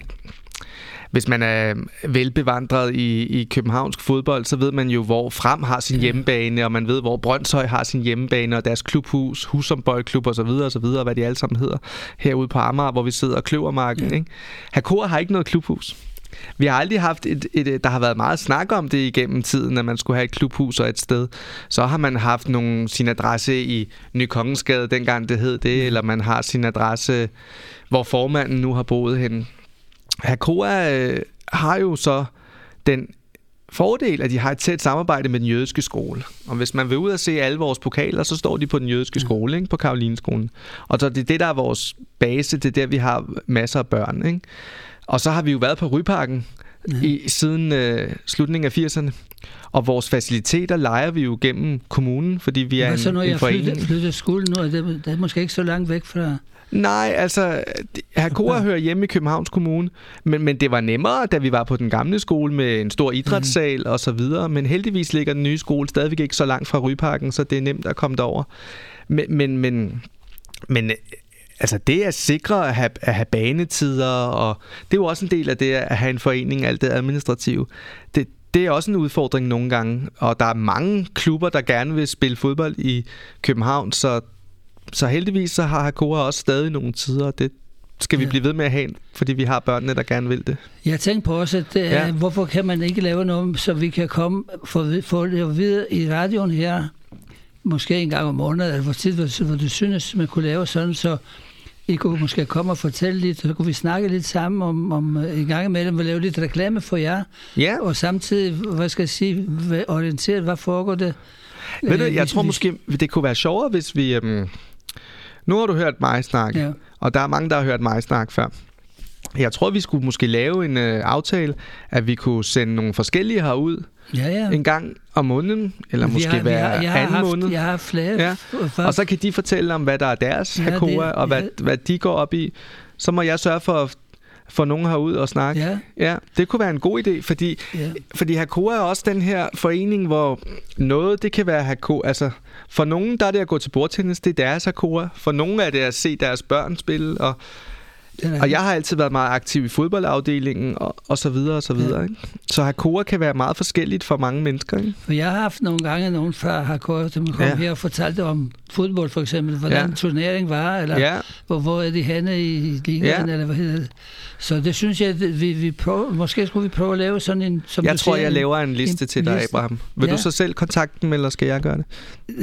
Hvis man er velbevandret i, i københavnsk fodbold, så ved man jo, hvor Frem har sin hjemmebane, og man ved, hvor Brønshøj har sin hjemmebane, og deres klubhus, Husum Boldklub og så videre, og så videre, hvad de alle sammen hedder, herude på Amager, hvor vi sidder og Kløvermarken. Ja. Ikke? Hakoah har ikke noget klubhus. Vi har aldrig haft et, et, der har været meget snak om det igennem tiden, at man skulle have et klubhus og et sted. Så har man haft nogle, sin adresse i Ny Kongensgade, dengang det hed det, eller man har sin adresse, hvor formanden nu har boet henne. Hakoah øh, har jo så den fordel, at de har et tæt samarbejde med den jødiske skole. Og hvis man vil ud og se alle vores pokaler, så står de på den jødiske skole, ikke? På Carolineskolen. Og så det er det, der er vores base, det er der, vi har masser af børn, ikke? Og så har vi jo været på Ryparken ja. i, siden øh, slutningen af firserne. Og vores faciliteter lejer vi jo gennem kommunen, fordi vi er en, så når en jeg forening. Flytter, flytter skolen nu, er det, det er måske ikke så langt væk fra... Nej, altså, Hakora hører hjemme i Københavns Kommune, men, men det var nemmere, da vi var på den gamle skole med en stor idrætssal mm. og så videre. Men heldigvis ligger den nye skole stadigvæk ikke så langt fra Ryparken, så det er nemt at komme derover. Men, men, men, men altså, det er sikre at have, at have banetider, og det er jo også en del af det at have en forening, alt det administrative. Det, det er også en udfordring nogle gange, og der er mange klubber, der gerne vil spille fodbold i København, så Så heldigvis så har Hakora også stadig nogle tider, og det skal vi ja. blive ved med at have, fordi vi har børnene, der gerne vil det. Jeg tænkte på også, at ja. uh, hvorfor kan man ikke lave noget, så vi kan komme for, for at vide i radioen her, måske en gang om måneden, eller hvor tid, hvor, hvor du synes, man kunne lave sådan, så I kunne måske komme og fortælle lidt, så kunne vi snakke lidt sammen om, om en gang imellem, vi lave lidt reklame for jer, ja. og samtidig, hvad skal jeg sige, orienteret, hvad foregår det? Ved du, jeg tror måske, det kunne være sjovere, hvis vi... Øhm Nu har du hørt mig snakke, ja. og der er mange, der har hørt mig snakke før. Jeg tror, vi skulle måske lave en øh, aftale, at vi kunne sende nogle forskellige herud ja, ja. en gang om måneden, eller vi måske har, hver har, jeg anden har haft, måned. Jeg har flere. Ja. Og så kan de fortælle om, hvad der er deres ja, Hakora, og hvad, ja. hvad de går op i. Så må jeg sørge for at få nogen herud og snakke. Ja. Ja, det kunne være en god idé, fordi, ja. fordi Hakora er også den her forening, hvor noget, det kan være Hakora, altså for nogen, der er det at gå til bordtennis, det er deres Hakora. For nogen er det at se deres børn spille, og, og jeg har altid været meget aktiv i fodboldafdelingen, og, og så videre, og så videre. Ja. Ikke? Så Hakora kan være meget forskelligt for mange mennesker. Ikke? For jeg har haft nogle gange nogen fra Hakora, som kom ja. her og fortalte om fodbold for eksempel, hvordan ja. turnering var, eller ja. hvor, hvor er de henne i ligaen, ja. eller hvad hedder det. Så det synes jeg, at vi, vi prøver, måske skulle vi prøve at lave sådan en... Som jeg du tror, siger, jeg laver en liste en, til dig, liste. Abraham. Vil ja. du så selv kontakte dem, eller skal jeg gøre det?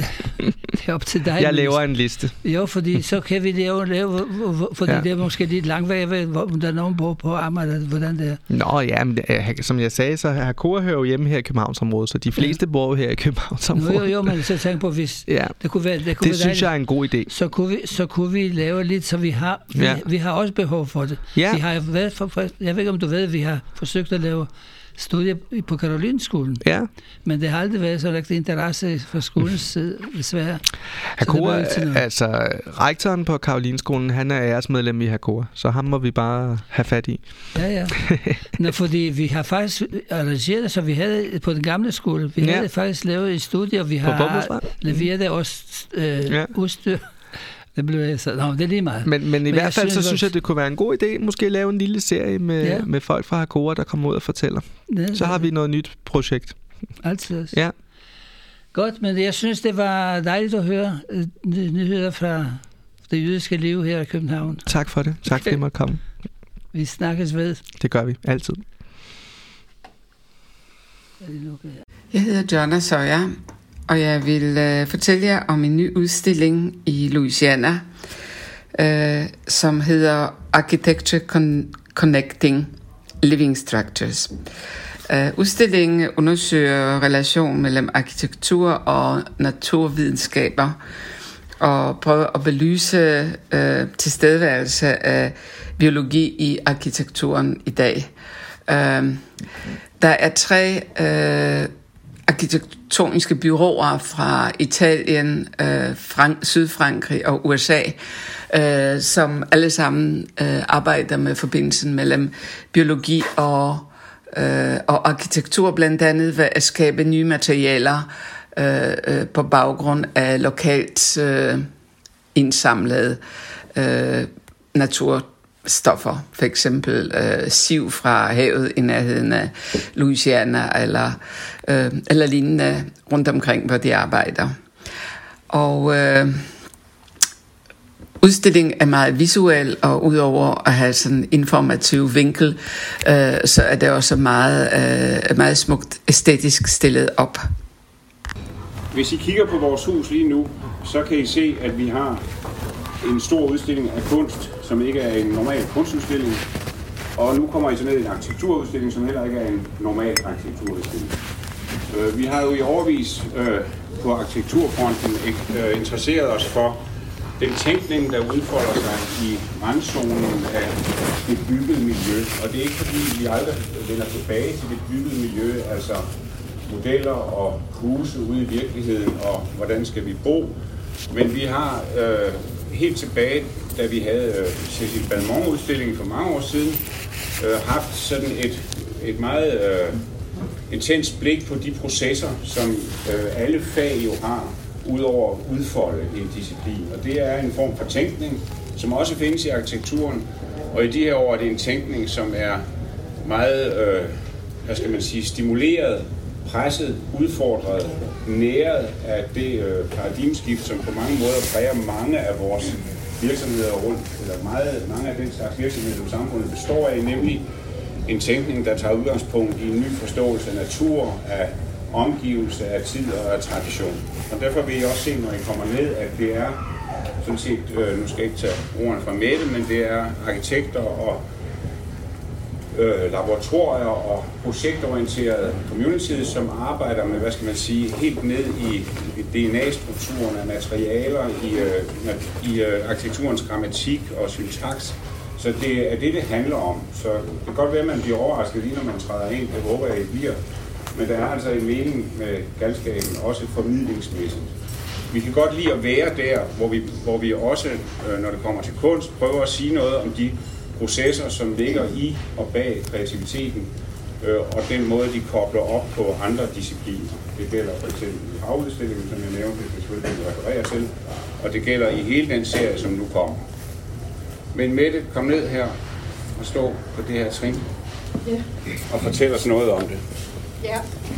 Det er op til dig. Jeg laver en liste. Jo, fordi så kan vi lave, lave fordi ja. det er måske lidt langt væk, hvor der er nogen på, på Amager, hvordan det er. Nå ja, men som jeg sagde, så Hakora hører jo hjemme her i Københavnsområdet, så de fleste ja. bor her i Københavnsområdet. Jo, jo, jo, men så tænk på, hvis ja. det kunne være... Det, kunne det være synes dejligt. Jeg er en god idé. Så kunne vi, så kunne vi lave lidt, så vi har, vi, ja. vi har også behov for det. Ja. Vi har været for, jeg ved ikke, om du ved, vi har forsøgt at lave studier på Carolineskolen. Ja. Men det har aldrig været så rigtig interesse fra skolens side, desværre. Hakora, altså rektoren på Carolineskolen, han er æresmedlem i Hakora, så ham må vi bare have fat i. Ja, ja. Nå, fordi vi har faktisk arrangeret det, så vi havde på den gamle skole, vi ja. havde faktisk lavet et studie, og vi har leveret også øh, ja. udstyr. Det blev så, nå, det er lige meget. Men, men i men hvert fald, synes så synes jeg, det kunne være en god idé, måske lave en lille serie med, ja. med folk fra Hakora, der kommer ud og fortæller. Ja, så har vi noget nyt projekt. Altid. Ja. Godt, men jeg synes, det var dejligt at høre nyheder fra det jødiske liv her i København. Tak for det. Tak for det, måtte komme. Vi snakkes ved. Det gør vi. Altid. Jeg hedder Jonna Søjer, og jeg vil øh, fortælle jer om en ny udstilling i Louisiana, øh, som hedder Architecture Con- Connecting Living Structures. Uh, udstillingen undersøger relationen mellem arkitektur og naturvidenskaber, og prøver at belyse uh, tilstedeværelse af biologi i arkitekturen i dag. Uh, der er tre uh, arkitektoniske bureauer fra Italien, uh, Frank- Sydfrankrig og U S A, uh, som alle sammen uh, arbejder med forbindelsen mellem biologi og Uh, og arkitektur, blandt andet ved at skabe nye materialer uh, uh, på baggrund af lokalt uh, indsamlede uh, naturstoffer, for eksempel uh, siv fra havet i nærheden af Louisiana eller, uh, eller lignende rundt omkring, hvor de arbejder. Og uh, udstillingen er meget visuel, og udover at have sådan en informativ vinkel, øh, så er det også meget, øh, meget smukt æstetisk stillet op. Hvis I kigger på vores hus lige nu, så kan I se, at vi har en stor udstilling af kunst, som ikke er en normal kunstudstilling. Og nu kommer I så ned i en arkitekturudstilling, som heller ikke er en normal arkitekturudstilling. Øh, vi har jo i årevis øh, på arkitekturfronten øh, interesseret os for den tænkning, der udfolder sig i randzonen af det byggede miljø. Og det er ikke fordi, vi aldrig vender tilbage til det byggede miljø, altså modeller og huse ude i virkeligheden, og hvordan skal vi bo. Men vi har øh, helt tilbage, da vi havde øh, Cécile Balmont-udstillingen for mange år siden, øh, haft sådan et, et meget øh, intens blik på de processer, som øh, alle fag jo har, udover at udfolde en disciplin. Og det er en form for tænkning, som også findes i arkitekturen. Og i de her år er det en tænkning, som er meget, øh, hvad skal man sige, stimuleret, presset, udfordret, næret af det øh, paradigmeskift, som på mange måder præger mange af vores virksomheder rundt, eller meget, mange af den slags virksomheder, som samfundet består af, nemlig en tænkning, der tager udgangspunkt i en ny forståelse af natur, af omgivelse, af tid og af tradition. Og derfor vil I også se, når I kommer ned, at det er sådan set, øh, nu skal jeg ikke tage ordene fra Mette, men det er arkitekter og øh, laboratorier og projektorienterede communities, som arbejder med, hvad skal man sige, helt ned i, i D N A-strukturen af materialer, i, øh, i øh, arkitekturens grammatik og syntaks. Så det er det, det handler om. Så det kan godt være, at man bliver overrasket lige, når man træder ind. Det håber jeg, I bliver. Men der er altså en mening med galskaben, også formidlingsmæssigt. Vi kan godt lide at være der, hvor vi, hvor vi også, øh, når det kommer til kunst, prøver at sige noget om de processer, som ligger i og bag kreativiteten, øh, og den måde, de kobler op på andre discipliner. Det gælder for eksempel i havudstillingen, som jeg nævnte, det selvfølgelig refererer til, og det gælder i hele den serie, som nu kommer. Men Mette, kom ned her og stå på det her trin, ja, og fortæl os noget om det. Ja.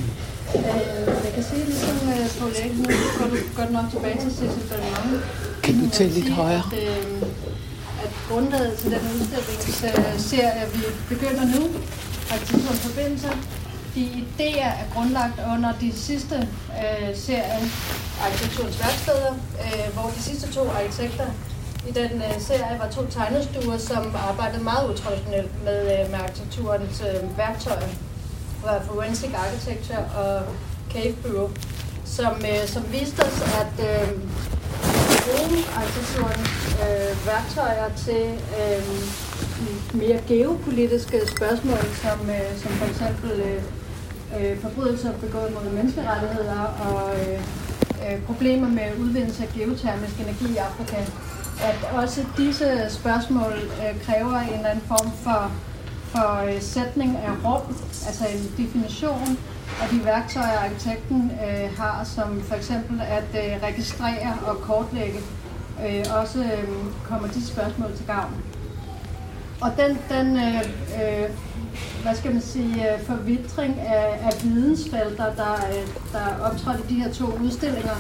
Øh, jeg kan sige, ligesom uh, på lægen, nu går du godt nok tilbage til Cécile Balmont. Kan du tale lidt højere? At, øh, at grundlaget til den udstillingsserie, vi begynder nu, Arkitekturens Forbindelser, de idéer er grundlagt under de sidste øh, serie, Arkitekturens Værksteder, øh, hvor de sidste to arkitekter i den øh, serie var to tegnestuer, som arbejdede meget utraditionelt med, øh, med arkitekturens øh, værktøjer. Var Forensic Architecture og Cave Bureau, som, øh, som viste os, at øh, bruge arkitekturens øh, værktøjer til øh, mere geopolitiske spørgsmål, som, øh, som for eksempel øh, øh, forbrydelser begået mod menneskerettigheder og øh, øh, problemer med udvindelse af geotermisk energi i Afrika. At også disse spørgsmål øh, kræver en eller anden form for for sætning af rum, altså en definition af de værktøjer, arkitekten øh, har, som for eksempel at øh, registrere og kortlægge, øh, også øh, kommer de spørgsmål til gavn. Og den, den øh, øh, hvad skal man sige, forvitring af, af vidensfelter, der, øh, der optrådte i de her to udstillinger,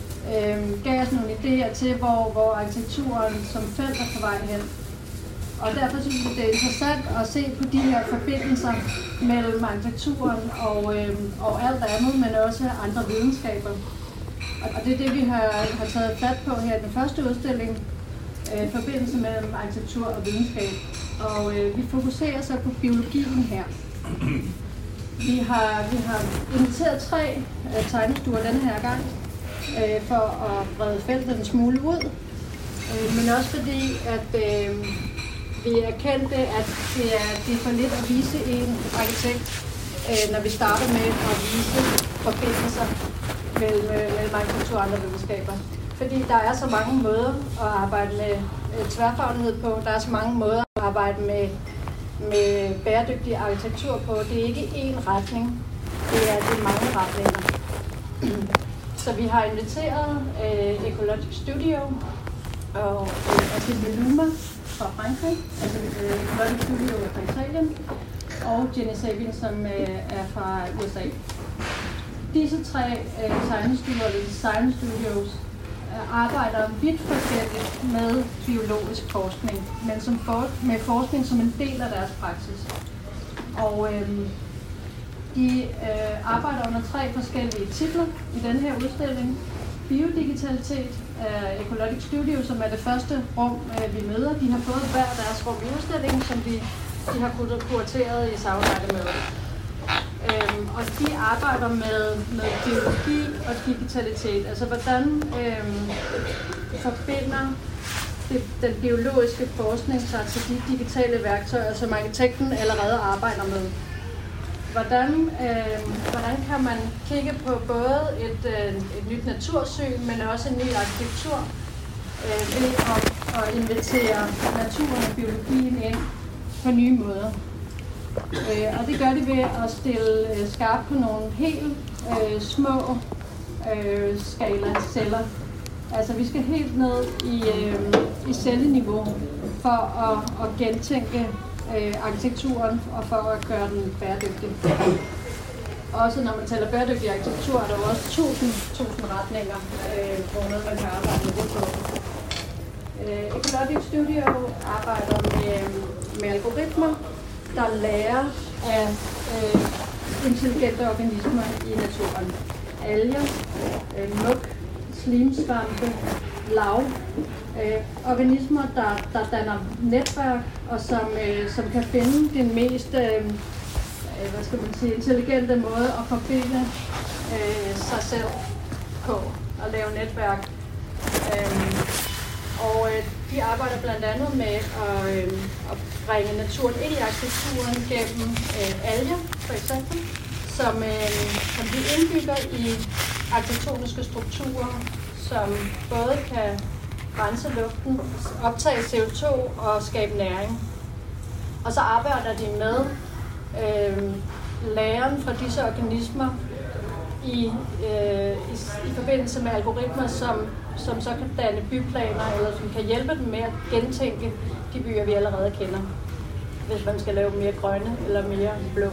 øh, gav os nogle idéer til, hvor, hvor arkitekturen som felt er på vej hen. Og derfor synes jeg, det er interessant at se på de her forbindelser mellem arkitekturen og, øh, og alt andet, men også andre videnskaber. Og det er det, vi har, har taget fat på her i den første udstilling, øh, forbindelse mellem arkitektur og videnskab. Og øh, vi fokuserer så på biologien her. Vi har, vi har inviteret tre øh, tegnestuer denne her gang, øh, for at brede feltet en smule ud. Øh, men også fordi, at øh, vi erkendte, at det er, det er for lidt at vise en arkitekt, øh, når vi starter med at vise forbindelser mellem, mellem arkitektur og andre videnskaber. Fordi der er så mange måder at arbejde med øh, tværfaglighed på, der er så mange måder at arbejde med, med bæredygtig arkitektur på. Det er ikke én retning, det er, det er mange retninger. Så vi har inviteret øh, Ecologic Studio og øh, Atelier Luma fra Frankrig, altså øh, Ecologic Studio er fra Italien, og Jenny Sabin, som øh, er fra U S A. Disse tre øh, tegnestudier, eller design studios, øh, arbejder vidt forskelligt med biologisk forskning, men som for, med forskning som en del af deres praksis. Og øh, de øh, arbejder under tre forskellige titler i denne her udstilling. Biodigitalitet af Ecologic Studio, som er det første rum, øh, vi møder. De har fået hver deres rum i udstillingen, som vi de har kurateret i samarbejde med. Øhm, og de arbejder med, med biologi og digitalitet. Altså hvordan øhm, forbinder det, den biologiske forskning sig til de digitale værktøjer, som arkitekten allerede arbejder med. Hvordan, øh, hvordan kan man kigge på både et, øh, et nyt natursyn, men også en ny arkitektur, øh, ved at, at invitere naturen og biologien ind på nye måder. Øh, og det gør de ved at stille øh, skarpt på nogle helt øh, små øh, skala celler. Altså vi skal helt ned i, øh, i celleniveau for at, at gentænke øh, arkitekturen og for at gøre den bæredygtig. Også når man taler bæredygtig arkitektur, er der jo også tusind, tusind retninger, øh, hvor noget man kan arbejde med det på. Øh, Ecologic Studio arbejder med, med algoritmer, der lærer af øh, intelligente organismer i naturen. Alger, øh, muk, slimsvampe, lav, øh, organismer, der, der danner netværk, og som, øh, som kan finde den mest øh, hvad skal man sige, intelligente måde at forbinde øh, sig selv på og lave netværk. Øh, og øh, de arbejder blandt andet med at, øh, at bringe naturen ind i arkitekturen gennem øh, alger, for eksempel, som, øh, som de indbygger i arkitektoniske strukturer, som både kan rense luften, optage C O to og skabe næring. Og så arbejder de med øh, læren fra disse organismer i, øh, i, i forbindelse med algoritmer, som, som så kan danne byplaner, eller som kan hjælpe dem med at gentænke de byer, vi allerede kender, hvis man skal lave mere grønne eller mere blå.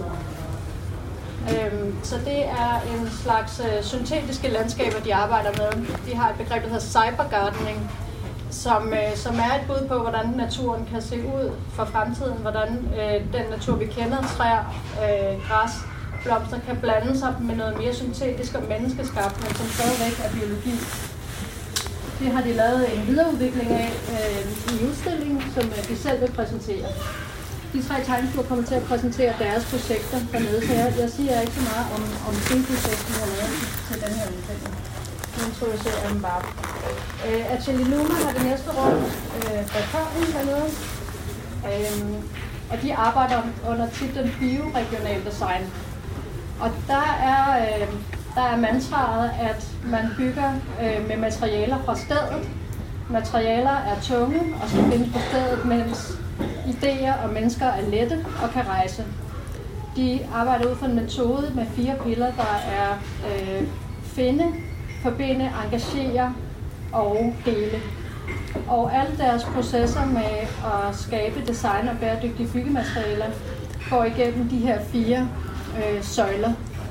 Øhm, så det er en slags øh, syntetiske landskaber, de arbejder med. De har et begreb, der hedder cybergardening, som, øh, som er et bud på, hvordan naturen kan se ud for fremtiden, hvordan øh, den natur, vi kender, træer, øh, græs, blomster, kan blande sig med noget mere syntetisk og menneskeskabt, men som stadigvæk er biologi. Det har de lavet en videreudvikling af øh, i udstillingen, som øh, de selv vil præsentere. De tre tegnestuer kommer til at præsentere deres projekter dernede, så jeg, jeg siger ikke så meget om, om det projekt, vi har lavet til den her udstilling. Nu introducerer jeg dem bare. Øh, Atelier Luma har det næste rum, øh, balkonen hernede, øh, og de arbejder under titlen bioregional design. Og der er, øh, der er mantraet, at man bygger øh, med materialer fra stedet. Materialer er tunge og skal findes på stedet, mens idéer og mennesker er lette og kan rejse. De arbejder ud fra en metode med fire piller, der er øh, finde, forbinde, engagere og dele. Og alle deres processer med at skabe design og bæredygtige byggematerialer går igennem de her fire øh, søjler.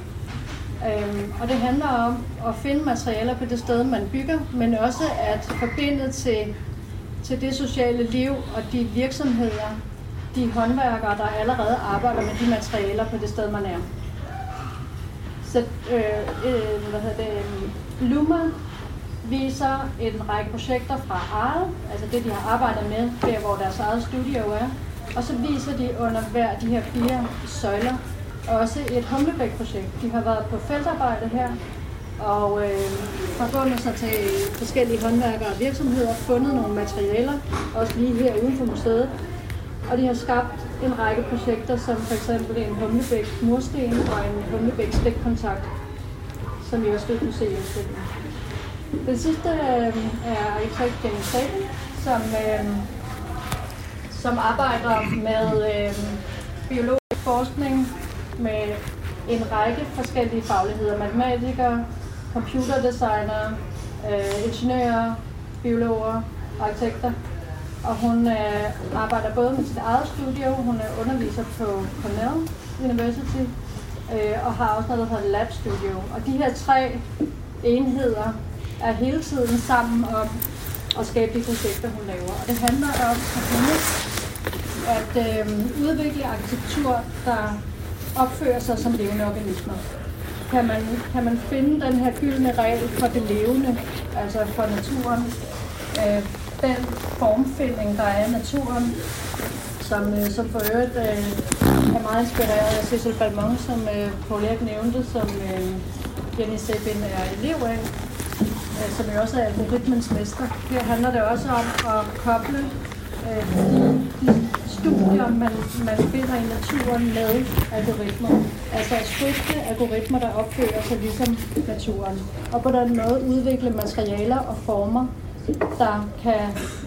Øhm, og det handler om at finde materialer på det sted, man bygger, men også at forbinde til til det sociale liv og de virksomheder, de håndværkere, der allerede arbejder med de materialer på det sted, man er. Så øh, øh, hvad hedder det, Luma viser en række projekter fra eget, altså det, de har arbejdet med, der hvor deres eget studio er, og så viser de under hver de her fire søjler også et Humlebæk-projekt. De har været på feltarbejde her, og øh, forbundet sig til forskellige håndværkere og virksomheder, fundet nogle materialer, også lige her uden for museet. Og de har skabt en række projekter, som for eksempel en Humlebæk mursten og en Humlebæk stikkontakt, som I også vil kunne se i udstillingen. Den sidste øh, er Architect Gennem som, øh, som arbejder med øh, biologisk forskning med en række forskellige fagligheder. Matematikere, computerdesignere, øh, ingeniører, biologer, arkitekter. Og hun øh, arbejder både med sit eget studio, hun er underviser på Cornell University, øh, og har også noget, der hedder Lab Studio. Og de her tre enheder er hele tiden sammen om at skabe de projekter, hun laver. Og det handler om at øh, udvikle arkitektur, der opfører sig som levende organismer. Kan man, kan man finde den her gyldne regel for det levende, altså for naturen, øh, den formfinding, der er i naturen, som, øh, som for øvrigt øh, er meget inspireret af Cecil Balmont, som øh, Paul Erik nævnte, som øh, Jenny Sabin er elev af, øh, som jo også er algoritmens mester. Her handler det også om at koble øh, de, de studier, man, man finder i naturen med algoritmer. Altså at skrifte algoritmer, der opfører sig ligesom naturen. Og på den måde udvikle materialer og former, der kan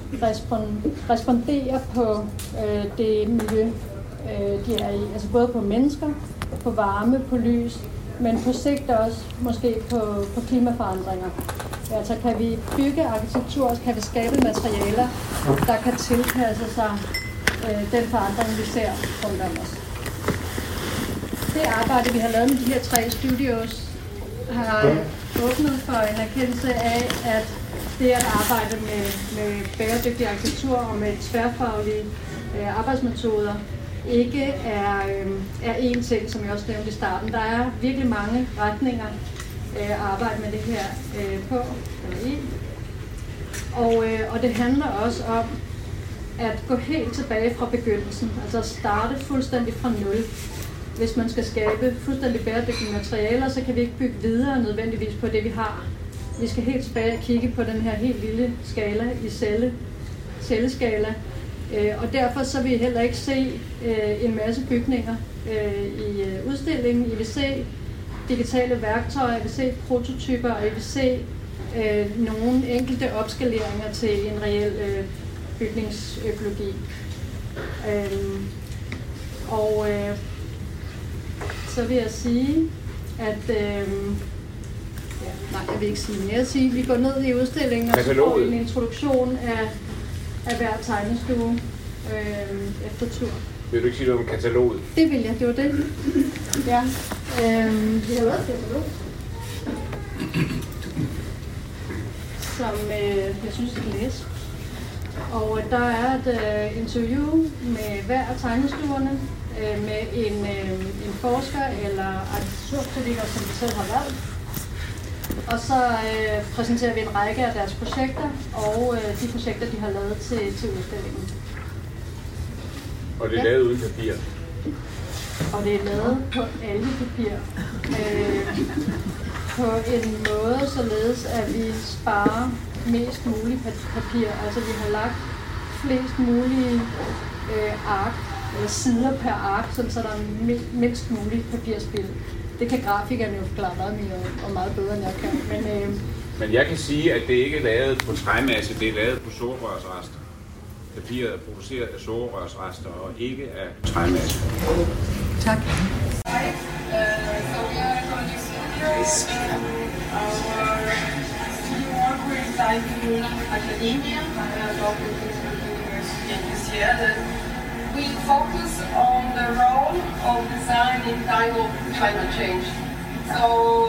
respondere på øh, det miljø, øh, de er i. Altså både på mennesker, på varme, på lys, men på sigt også måske på, på klimaforandringer. Altså kan vi bygge arkitektur, kan vi skabe materialer, der kan tilpasse sig øh, den forandring, vi ser rundt om os. Det arbejde, vi har lavet med de her tre studios, har åbnet for en erkendelse af, at det at arbejde med, med bæredygtig arkitektur og med tværfaglige øh, arbejdsmetoder ikke er, øh, er én ting, som jeg også nævnte i starten. Der er virkelig mange retninger øh, at arbejde med det her øh, på, eller i. Og, øh, og det handler også om at gå helt tilbage fra begyndelsen, altså at starte fuldstændig fra nul. Hvis man skal skabe fuldstændig bæredygtige materialer, så kan vi ikke bygge videre nødvendigvis på det, vi har. Vi skal helt tilbage og kigge på den her helt lille skala i celle, celleskala. Øh, og derfor så vil I heller ikke se øh, en masse bygninger øh, i øh, udstillingen. I vil se digitale værktøjer, I vil se prototyper, og I vil se øh, nogle enkelte opskaleringer til en reel øh, bygningsøkologi. Øh, og øh, så vil jeg sige, at øh, ja, nej, jeg vil ikke sige mere at sige. Vi går ned i udstillingen og så får en introduktion af, af hver tegnestue øh, efter tur. Vil du ikke sige noget om kataloget? Det vil jeg, det var det. Ja, øh, vi har lavet et katalog, som øh, jeg synes, I kan læse. Og der er et øh, interview med hver af tegnestuerne, øh, med en, øh, en forsker eller arkitekturkritiker, som vi selv har valgt. Og så øh, præsenterer vi en række af deres projekter, og øh, de projekter, de har lavet til, til udstillingen. Og det er ja. lavet uden papir? Og det er lavet på algepapir. Øh, på en måde, således at vi sparer mest muligt papir. Altså vi har lagt flest mulige øh, ark, eller sider per ark, så der er mindst muligt papirspil. Det kan grafikerne jo forklare meget mere og meget bedre, end jeg kan. Men, øh... Men jeg kan sige, at det ikke er lavet på træmasse, det er lavet på sugerrørsrester. Papiret er produceret af sugerrørsrester og ikke af træmasse. Tak. Hi, uh, so we are Ecologic Studios. Our studio work with like academia, uh, local university in U C L. We focus on the role of design in time of climate change. So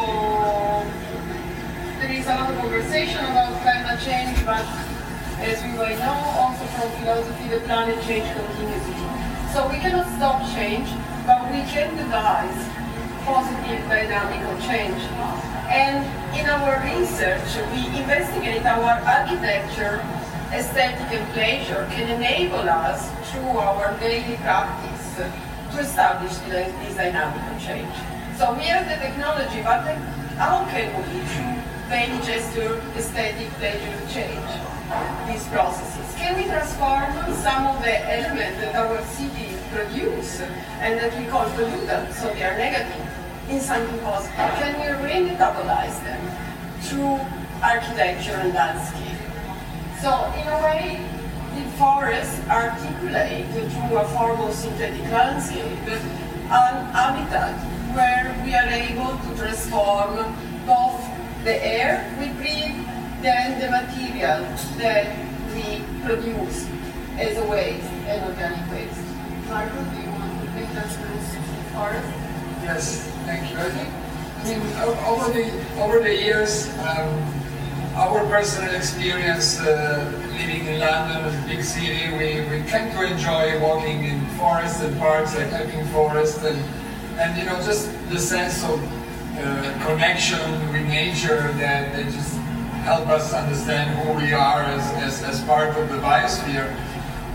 there is a lot of conversation about climate change, but as we well know, also from philosophy, the planet change continuously. So we cannot stop change, but we can devise positive dynamical change. And in our research, we investigate our architecture, aesthetic and pleasure can enable us through our daily practice to establish this dynamical change. So we have the technology, but how can we, through daily gesture, aesthetic pleasure, change these processes? Can we transform some of the elements that our cities produce and that we call pollutants, so they are negative, in something positive? Can we re-metabolize them through architecture and landscape? So, in a way, the forests articulate through a form of synthetic landscape an habitat where we are able to transform both the air we breathe and the material that we produce as a waste and organic waste. Marco, do you want to take us through the forest? Yes, thank you. I think, I mean, over the over the years, um, our personal experience uh, living in London, a big city, we, we came to enjoy walking in forests and parks, like hiking forests, and, and you know, just the sense of uh, connection with nature that, that just help us understand who we are as, as, as part of the biosphere.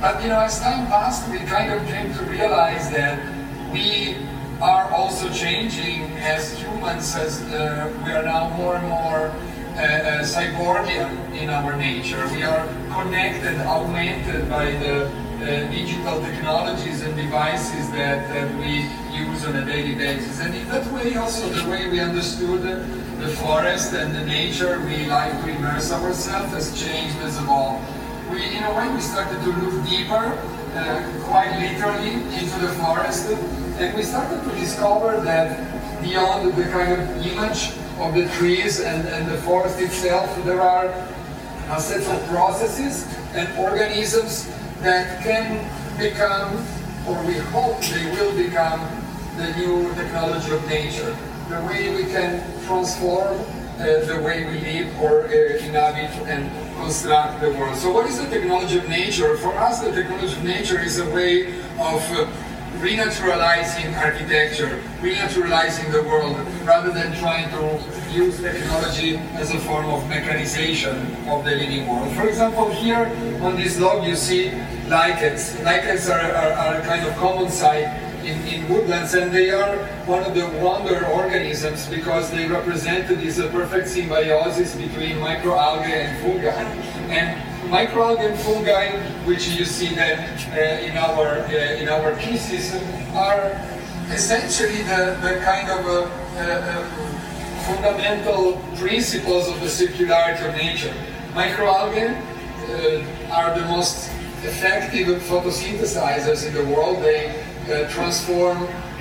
But you know, as time passed, we kind of came to realize that we are also changing as humans, as uh, we are now more and more uh, uh, cyborgian in our nature. We are connected, augmented by the uh, digital technologies and devices that, that we use on a daily basis. And in that way also the way we understood the forest and the nature we like to immerse ourselves has changed, has evolved. We, in a way, we started to look deeper, uh, quite literally, into the forest, and we started to discover that beyond the kind of image of the trees and, and the forest itself, there are a set of processes and organisms that can become, or we hope they will become, the new technology of nature. The way we can transform uh, the way we live or uh, inhabit and construct the world. So what is the technology of nature? For us, the technology of nature is a way of uh, renaturalizing architecture, renaturalizing the world, rather than trying to use technology as a form of mechanization of the living world. For example, here on this log you see lichens. Lichens are, are, are a kind of common sight In, in woodlands, and they are one of the wonder organisms because they represent this uh, perfect symbiosis between microalgae and fungi. And microalgae and fungi, which you see then uh, in our uh, in our pieces, are essentially the, the kind of uh, uh, fundamental principles of the circularity of nature. Microalgae uh, are the most effective photosynthesizers in the world. They Uh, transform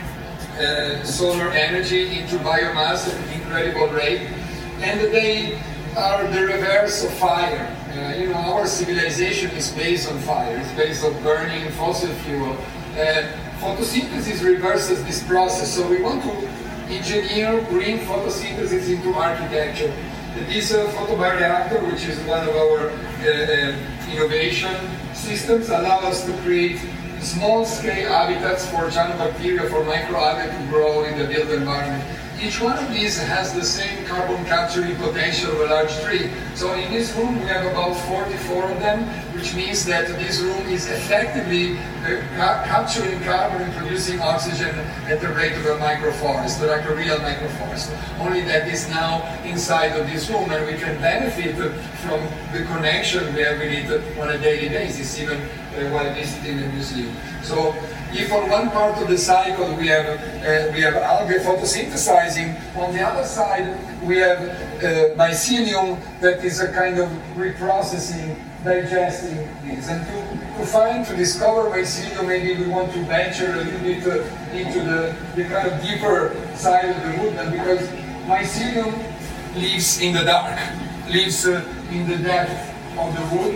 uh, solar energy into biomass at an incredible rate, and they are the reverse of fire. Uh, you know, our civilization is based on fire, it's based on burning fossil fuel. Uh, photosynthesis reverses this process, so we want to engineer green photosynthesis into architecture. This uh, photobioreactor, which is one of our uh, uh, innovation systems, allow us to create small-scale habitats for cyanobacteria, for microalgae to grow in the built environment. Each one of these has the same carbon capturing potential of a large tree. So in this room we have about forty-four of them, which means that this room is effectively uh, ca capturing carbon and producing oxygen at the rate of a microforest, like a real microforest. Only that is now inside of this room, and we can benefit from the connection we have with it on a daily basis, even uh, while visiting the museum. So if on one part of the cycle we have uh, we have algae photosynthesizing, on the other side we have uh, mycelium that is a kind of reprocessing, digesting these. And to, to find, to discover mycelium, maybe we want to venture a little bit uh, into the, the kind of deeper side of the woodland, because mycelium lives in the dark, lives uh, in the depth of the wood.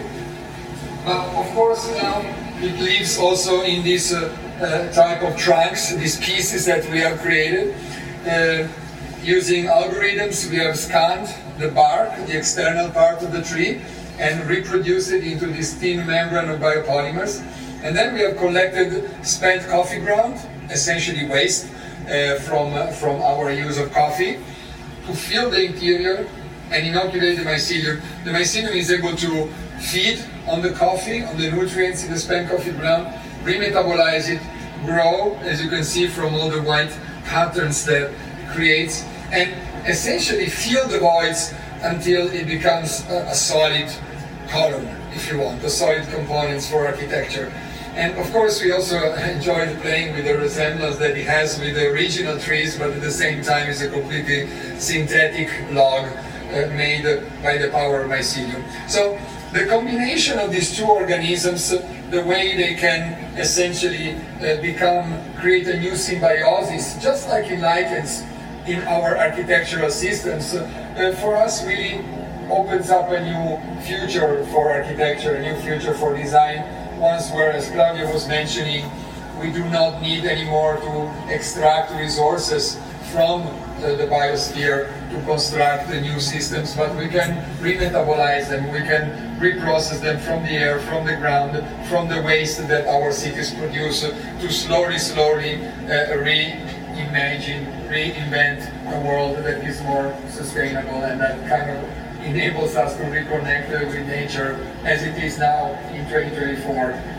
But of course now it lives also in this uh, uh, type of trunks, these pieces that we have created. Uh, using algorithms, we have scanned the bark, the external part of the tree, and reproduced it into this thin membrane of biopolymers. And then we have collected spent coffee ground, essentially waste uh, from, uh, from our use of coffee, to fill the interior and inoculate the mycelium. The mycelium is able to feed on the coffee, on the nutrients in the spent coffee ground, remetabolize it, grow, as you can see from all the white patterns that it creates, and essentially fill the voids until it becomes a, a solid column, if you want, the solid components for architecture. And of course we also enjoyed playing with the resemblance that it has with the original trees, but at the same time is a completely synthetic log uh, made by the power of mycelium. So the combination of these two organisms, the way they can essentially uh, become, create a new symbiosis, just like in lichens in our architectural systems, uh, for us really opens up a new future for architecture, a new future for design. Once where, as Claudia was mentioning, we do not need anymore to extract resources from the, the biosphere to construct the new systems, but we can remetabolize them, we can reprocess them from the air, from the ground, from the waste that our cities produce, to slowly, slowly uh, reimagine, reinvent a world that is more sustainable and that kind of enables us to reconnect with nature as it is now in twenty twenty-four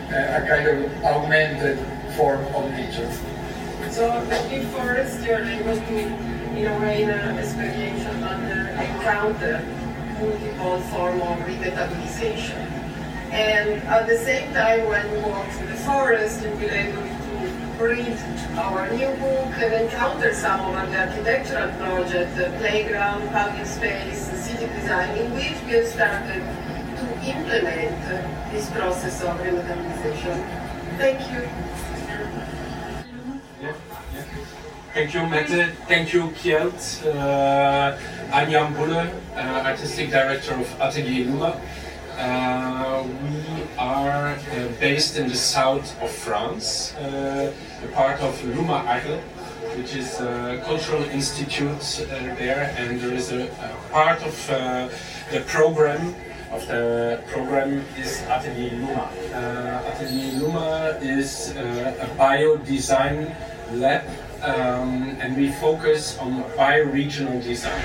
a kind of augmented form of nature. So the big forest journey was to, in a way, an experience and uh, encounter multiple form of revitalization. And at the same time, when we walked through the forest, we were able to read our new book and encounter some of the architectural projects, the playground, public space, city design, in which we have started to implement this process of revitalization. Thank you. Yeah, yeah. Thank you, Mette. Thank you, Kjeld. Uh, I'm Jan Bulle, uh, Artistic Director of Atelier Luma. Uh, we are uh, based in the south of France, uh, a part of Luma Arles, which is a cultural institute uh, there, and there is a, a part of uh, the program of the program is Atelier Luma. Uh, Atelier Luma is uh, a bio-design lab, um, and we focus on bio-regional design.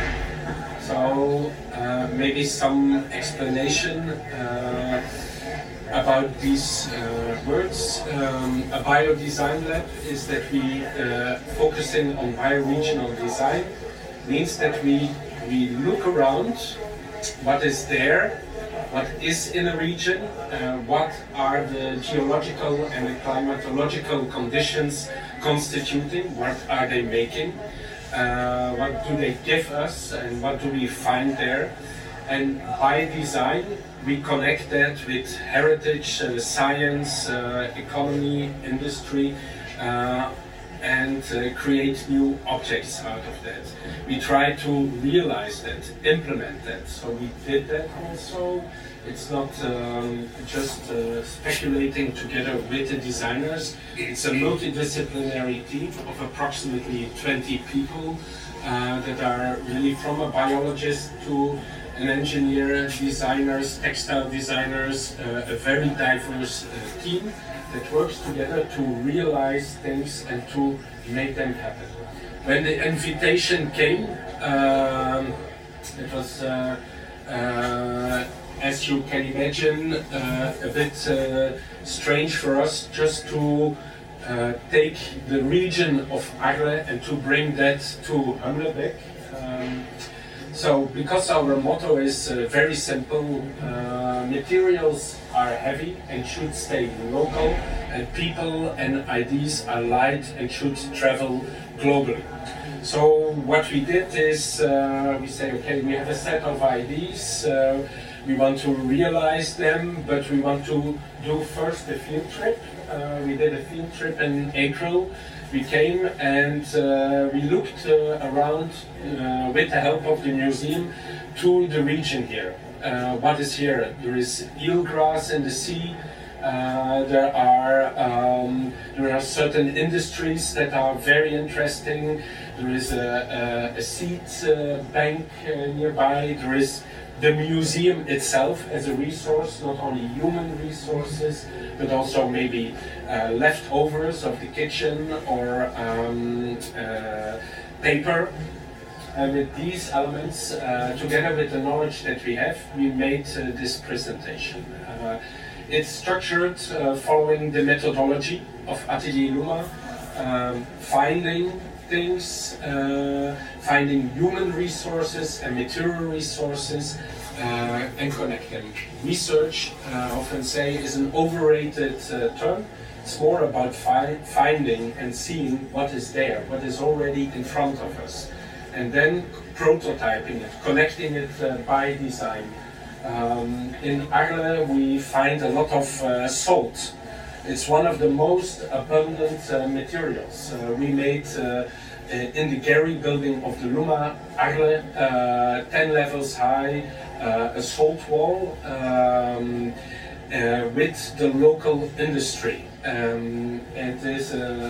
So uh, maybe some explanation uh, about these uh, words. Um, a bio-design lab is that we uh, focusing on bio-regional design means that we we look around what is there, what is in a region, uh, what are the geological and the climatological conditions constituting, what are they making. Uh, what do they give us and what do we find there? And by design, we connect that with heritage, uh, science, uh, economy, industry, uh, and uh, create new objects out of that. We try to realize that, implement that. So we did that also. It's not um, just uh, speculating together with the designers. It's a multidisciplinary team of approximately twenty people uh, that are really from a biologist to an engineer, designers, textile designers, uh, a very diverse uh, team that works together to realize things and to make them happen. When the invitation came, um, it was uh, uh, as you can imagine, uh, a bit uh, strange for us just to uh, take the region of Arles and to bring that to Humlebæk. Um, so, because our motto is uh, very simple, uh, materials are heavy and should stay local, and people and ideas are light and should travel globally. So, what we did is uh, we say, okay, we have a set of ideas. Uh, We want to realize them, but we want to do first a field trip. Uh, we did a field trip in April. We came and uh, we looked uh, around uh, with the help of the museum to the region here. Uh, what is here? There is eelgrass in the sea. Uh, there are um, there are certain industries that are very interesting. There is a, a, a seed uh, bank uh, nearby. There is the museum itself as a resource, not only human resources, but also maybe uh, leftovers of the kitchen or um, uh, paper. And with these elements, uh, together with the knowledge that we have, we made uh, this presentation. Uh, it's structured uh, following the methodology of Atelier Luma, um, finding things, uh, finding human resources and material resources, uh, and connect them. Research, uh, I often say, is an overrated uh, term. It's more about fi finding and seeing what is there, what is already in front of us, and then prototyping it, connecting it uh, by design. Um, in Arles we find a lot of uh, salt. It's one of the most abundant uh, materials. Uh, we made uh, in the Gary building of the Luma Arles, uh, ten levels high, uh, a salt wall um, uh, with the local industry. Um, it is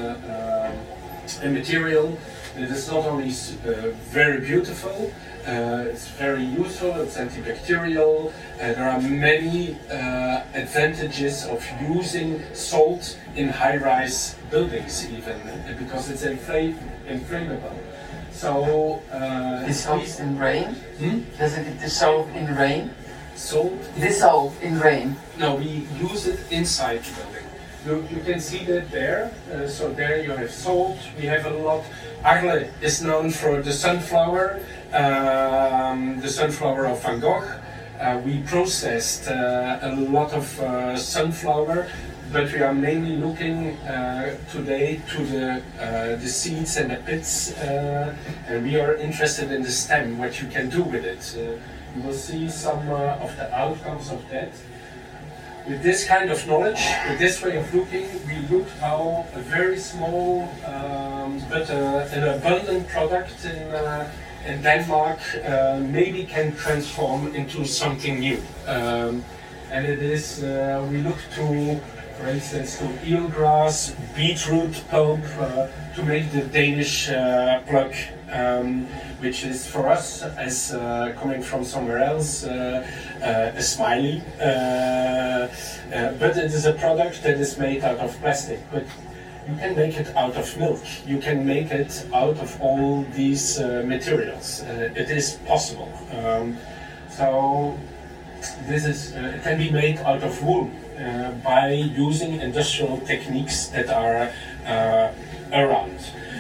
a, a, a material that is not only uh, very beautiful, uh, it's very useful, it's antibacterial. Uh, there are many uh, advantages of using salt in high-rise buildings even, because it's infl inflammable. So, uh, dissolves in rain? Hmm? Does it dissolve in rain? Salt? Dissolve in rain? No, we use it inside the building. You, you can see that there. Uh, so there you have salt. We have a lot. Arles is known for the sunflower, um, the sunflower of Van Gogh. Uh, we processed uh, a lot of uh, sunflower, but we are mainly looking uh, today to the uh, the seeds and the pits, uh, and we are interested in the stem, what you can do with it. Uh, you will see some uh, of the outcomes of that. With this kind of knowledge, with this way of looking, we look how a very small um, but uh, an abundant product in, uh, in Denmark uh, maybe can transform into something new. Um, and it is, uh, we look to, for instance, to eelgrass, beetroot pulp uh, to make the Danish uh, plug, um, which is for us, as uh, coming from somewhere else, uh, uh, a smiley. Uh, uh, but it is a product that is made out of plastic. But you can make it out of milk. You can make it out of all these uh, materials. Uh, it is possible. Um, so this is, uh, it can be made out of wool uh, by using industrial techniques that are uh, around.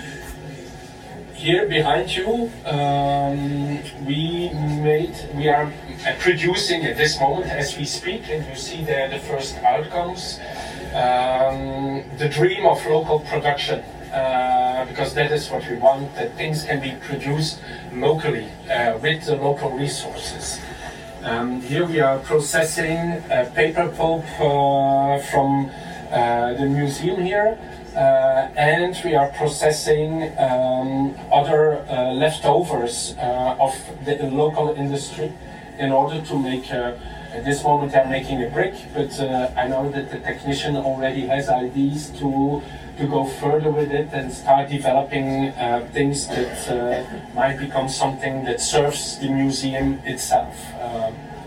Here behind you, um, we made, we are producing at this moment as we speak, and you see there the first outcomes. Um, the dream of local production, uh, because that is what we want, that things can be produced locally uh, with the local resources. Um, here we are processing uh, paper pulp uh, from uh, the museum here. Uh, and we are processing um, other uh, leftovers uh, of the local industry in order to make, uh, at this moment they're making a brick, but uh, I know that the technician already has ideas to, to go further with it and start developing uh, things that uh, might become something that serves the museum itself. Uh,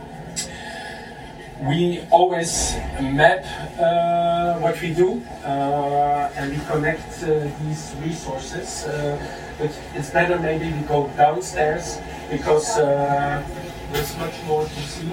We always map uh, what we do uh, and we connect uh, these resources, uh, but it's better maybe we go downstairs because uh, there's much more to see.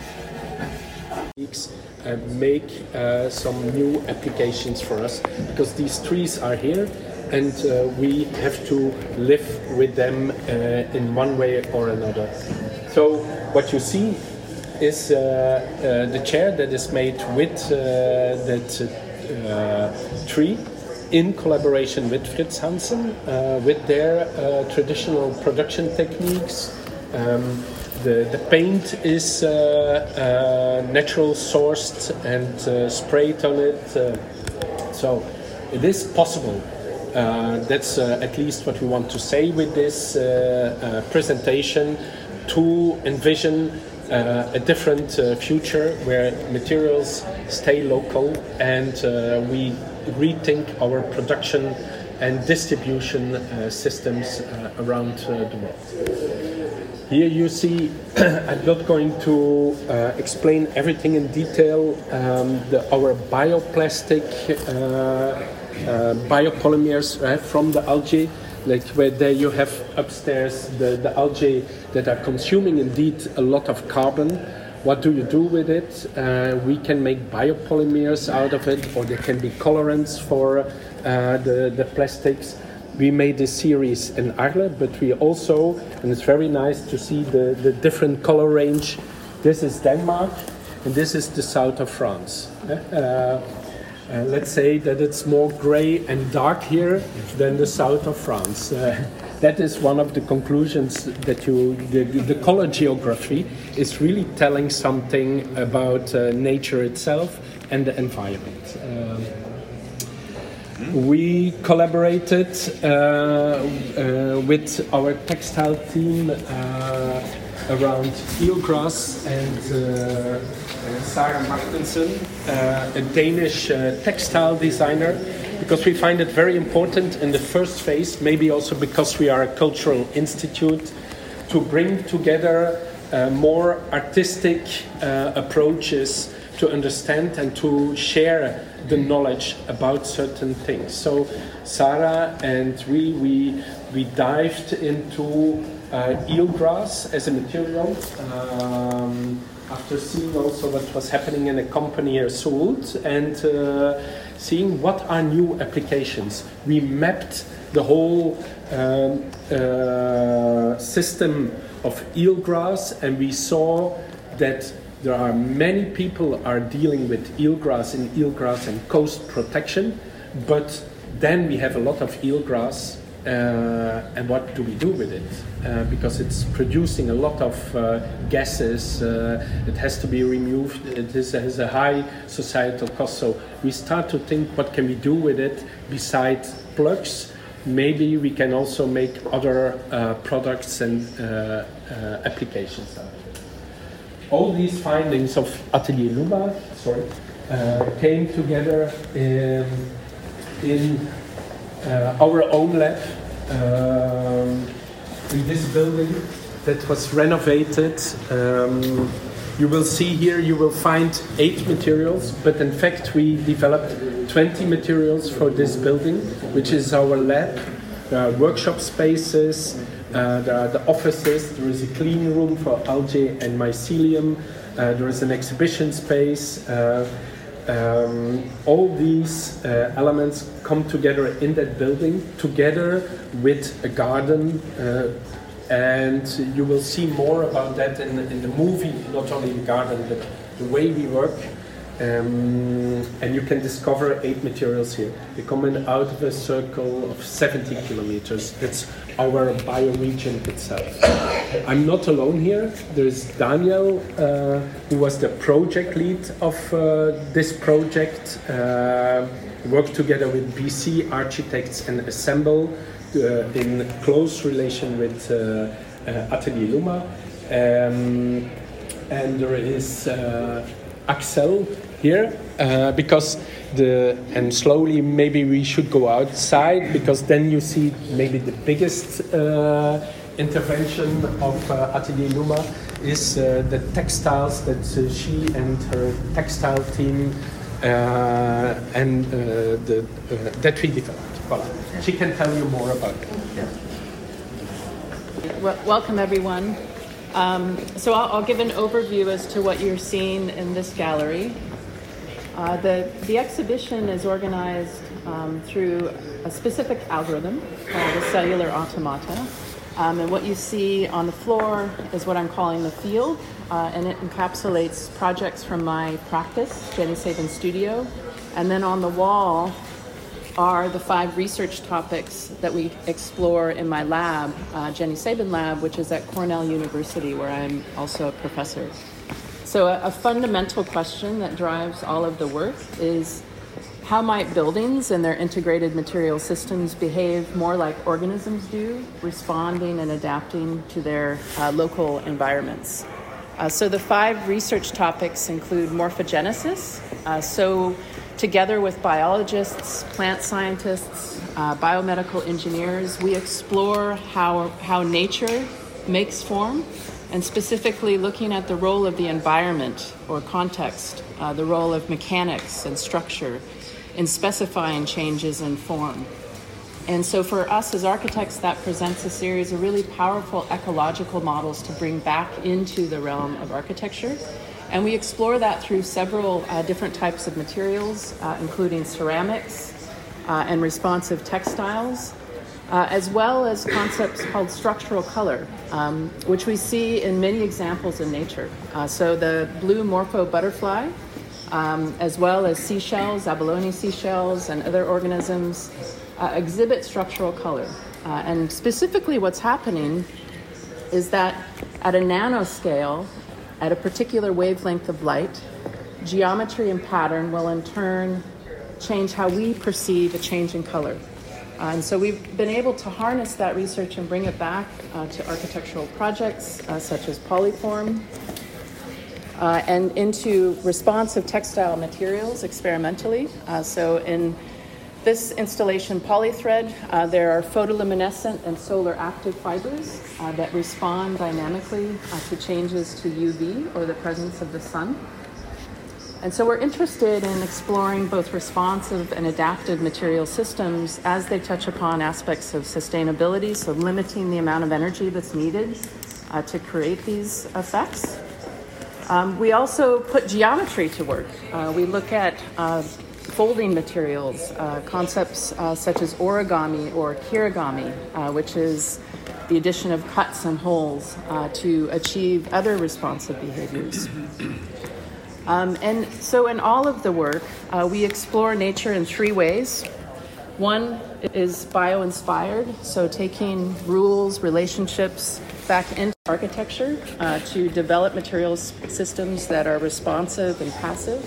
Uh, make uh, some new applications for us because these trees are here and uh, we have to live with them uh, in one way or another. So what you see is uh, uh, the chair that is made with uh, that uh, tree in collaboration with Fritz Hansen, uh, with their uh, traditional production techniques. Um, the, the paint is uh, uh, natural sourced and uh, sprayed on it, uh, so it is possible. Uh, that's uh, at least what we want to say with this uh, uh, presentation, to envision Uh, a different uh, future where materials stay local and uh, we rethink our production and distribution uh, systems uh, around uh, the world. Here you see, I'm not going to uh, explain everything in detail, um, the, our bioplastic uh, uh, biopolymers uh, from the algae. Like where there you have upstairs the, the algae that are consuming indeed a lot of carbon. What do you do with it? Uh, we can make biopolymers out of it, or there can be colorants for uh, the, the plastics. We made this series in Arles, but we also, and it's very nice to see the, the different color range. This is Denmark, and this is the south of France. Uh, Uh, let's say that it's more grey and dark here than the south of France. Uh, that is one of the conclusions that you, the, the color geography is really telling something about uh, nature itself and the environment. Um, we collaborated uh, uh, with our textile team uh, around eelgrass and uh, Uh, Sarah Martensen, uh, a Danish uh, textile designer, because we find it very important in the first phase, maybe also because we are a cultural institute, to bring together uh, more artistic uh, approaches to understand and to share the knowledge about certain things. So Sarah and we, we, we dived into uh, eelgrass as a material. Um, after seeing also what was happening in a company here, Sult, and uh, seeing what are new applications. We mapped the whole um, uh, system of eelgrass, and we saw that there are many people are dealing with eelgrass and eelgrass and coast protection, but then we have a lot of eelgrass, uh, and what do we do with it? Uh, because it's producing a lot of uh, gases, uh, it has to be removed, it is, it has a high societal cost. So we start to think, what can we do with it besides plugs? Maybe we can also make other uh, products and uh, uh, applications out of it. All these findings of Atelier Luma, sorry, uh, came together in, in uh, our own lab um, in this building that was renovated. Um, you will see here, you will find eight materials, but in fact we developed twenty materials for this building, which is our lab. There are workshop spaces, uh, there are the offices, there is a clean room for algae and mycelium, uh, there is an exhibition space. Uh, um, all these uh, elements come together in that building, together with a garden, uh, and you will see more about that in, in the movie, not only the garden, but the way we work. Um, and you can discover eight materials here. They come in out of a circle of seventy kilometers. That's our bioregion itself. I'm not alone here. There's Daniel, uh, who was the project lead of uh, this project. Uh, worked together with B C architects and Assemble uh, in close relation with uh, uh, Atelier Luma. Um, and there is uh, Axel here, uh, because the, and slowly maybe we should go outside, because then you see maybe the biggest uh, intervention of uh, Atelier Luma is uh, the textiles that uh, she and her textile team uh, and uh, the, uh, that we developed. Voilà. She can tell you more about it. Yeah. Well, welcome everyone. Um, so I'll, I'll give an overview as to what you're seeing in this gallery. Uh, the, the exhibition is organized um, through a specific algorithm called the cellular automata. Um, and what you see on the floor is what I'm calling the field, uh, and it encapsulates projects from my practice, Jenny Sabin Studio. And then on the wall are the five research topics that we explore in my lab, uh, Jenny Sabin Lab, which is at Cornell University, where I'm also a professor. So a, a fundamental question that drives all of the work is, how might buildings and their integrated material systems behave more like organisms do, responding and adapting to their uh, local environments? Uh, so the five research topics include morphogenesis. Uh, so together with biologists, plant scientists, uh, biomedical engineers, we explore how, how nature makes form, and specifically looking at the role of the environment or context, uh, the role of mechanics and structure in specifying changes in form. And so for us as architects, that presents a series of really powerful ecological models to bring back into the realm of architecture. And we explore that through several uh, different types of materials, uh, including ceramics uh, and responsive textiles, uh, as well as concepts called structural color, um, which we see in many examples in nature. Uh, so the blue morpho butterfly, um, as well as seashells, abalone seashells, and other organisms uh, exhibit structural color. Uh, and specifically what's happening is that at a nanoscale, at a particular wavelength of light, geometry and pattern will in turn change how we perceive a change in color. Uh, and so we've been able to harness that research and bring it back uh, to architectural projects uh, such as Polyform uh, and into responsive textile materials experimentally. Uh, so in this installation, Polythread, uh, there are photoluminescent and solar active fibers uh, that respond dynamically uh, to changes to U V or the presence of the sun. And so we're interested in exploring both responsive and adaptive material systems as they touch upon aspects of sustainability, so limiting the amount of energy that's needed uh, to create these effects, Um, we also put geometry to work. Uh, we look at uh, folding materials, uh, concepts uh, such as origami or kirigami, uh, which is the addition of cuts and holes uh, to achieve other responsive behaviors. Um, and so in all of the work, uh, we explore nature in three ways. One is bio-inspired, so taking rules, relationships back into architecture uh, to develop materials systems that are responsive and passive.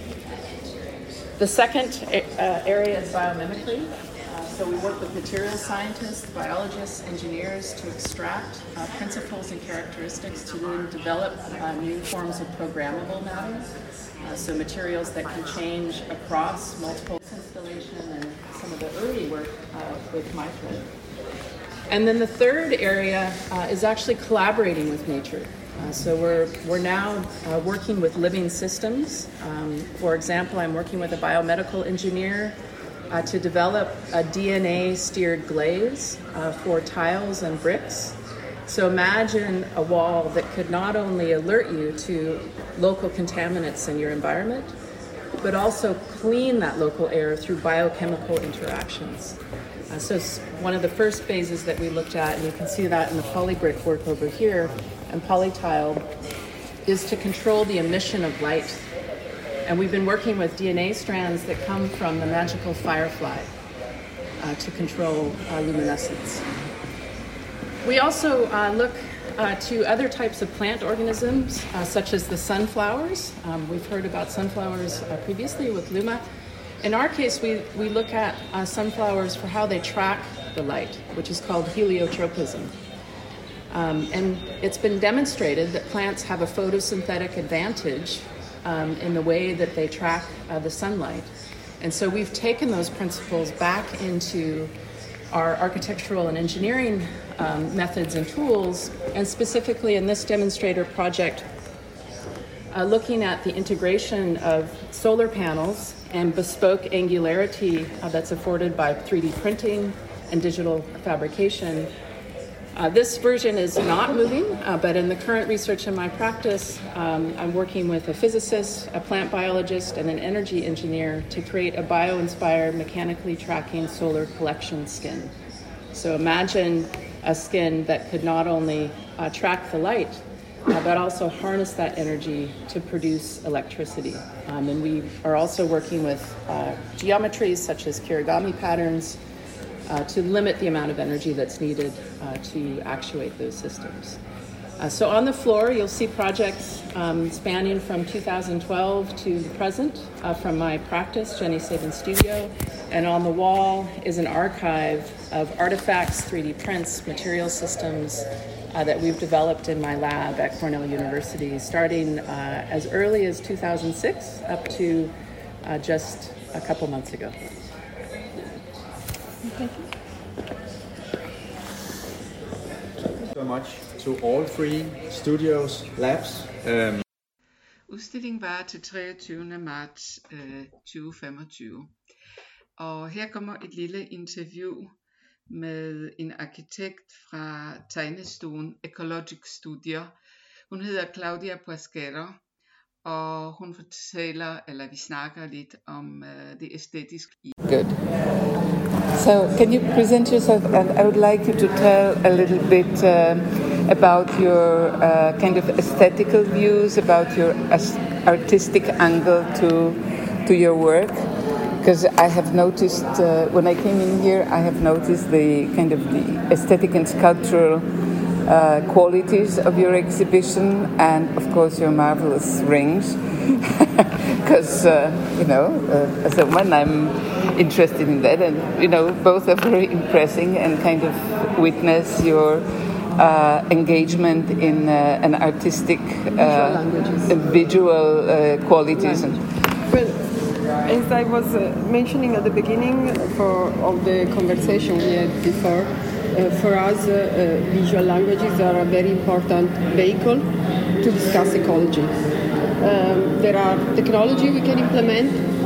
The second uh, area is biomimicry. Uh, so we work with material scientists, biologists, engineers to extract uh, principles and characteristics to then develop uh, new forms of programmable matter. Uh, so materials that can change across multiple installation and some of the early work uh, with MyThread. And then the third area uh, is actually collaborating with nature. Uh, so we're we're now uh, working with living systems. Um, for example, I'm working with a biomedical engineer uh, to develop a D N A-steered glaze uh, for tiles and bricks. So imagine a wall that could not only alert you to local contaminants in your environment, but also clean that local air through biochemical interactions. Uh, so it's one of the first phases that we looked at, and you can see that in the polybrick work over here, and polytile, is to control the emission of light. And we've been working with D N A strands that come from the magical firefly uh, to control uh, luminescence. We also uh, look uh, to other types of plant organisms, uh, such as the sunflowers. Um, we've heard about sunflowers uh, previously with Luma. In our case, we, we look at uh, sunflowers for how they track the light, which is called heliotropism. Um, and it's been demonstrated that plants have a photosynthetic advantage um, in the way that they track uh, the sunlight. And so we've taken those principles back into our architectural and engineering um, methods and tools, and specifically in this demonstrator project, uh, looking at the integration of solar panels and bespoke angularity uh, that's afforded by three D printing and digital fabrication. Uh, this version is not moving, uh, but in the current research in my practice, um, I'm working with a physicist, a plant biologist, and an energy engineer to create a bio-inspired mechanically tracking solar collection skin. So imagine a skin that could not only uh, track the light, uh, but also harness that energy to produce electricity. Um, and we are also working with uh, geometries such as kirigami patterns, Uh, to limit the amount of energy that's needed uh, to actuate those systems. Uh, so on the floor, you'll see projects um, spanning from two thousand twelve to the present uh, from my practice, Jenny Sabin Studio. And on the wall is an archive of artifacts, three D prints, material systems uh, that we've developed in my lab at Cornell University, starting uh, as early as two thousand six up to uh, just a couple months ago. Thank you so much to all three studios, labs. Um... Udstillingen var til treogtyvende marts øh, tyve femogtyve. Og her kommer et lille interview med en arkitekt fra tegnestuen Ecologic Studio. Hun hedder Claudia Pasquero, og hun fortæller, eller vi snakker lidt om uh, det æstetiske. Good. So, can you present yourself? And I would like you to tell a little bit uh, about your uh, kind of aesthetical views, about your artistic angle to to your work. Because I have noticed uh, when I came in here, I have noticed the kind of the aesthetic and sculptural uh, qualities of your exhibition, and of course your marvelous rings. Because uh, you know, uh, as a woman, I'm interested in that, and you know, both are very impressive and kind of witness your uh, engagement in uh, an artistic uh, visual uh, qualities. And well, as I was uh, mentioning at the beginning for of the conversation we had before, uh, for us, uh, uh, visual languages are a very important vehicle to discuss ecology. Um, there are technology we can implement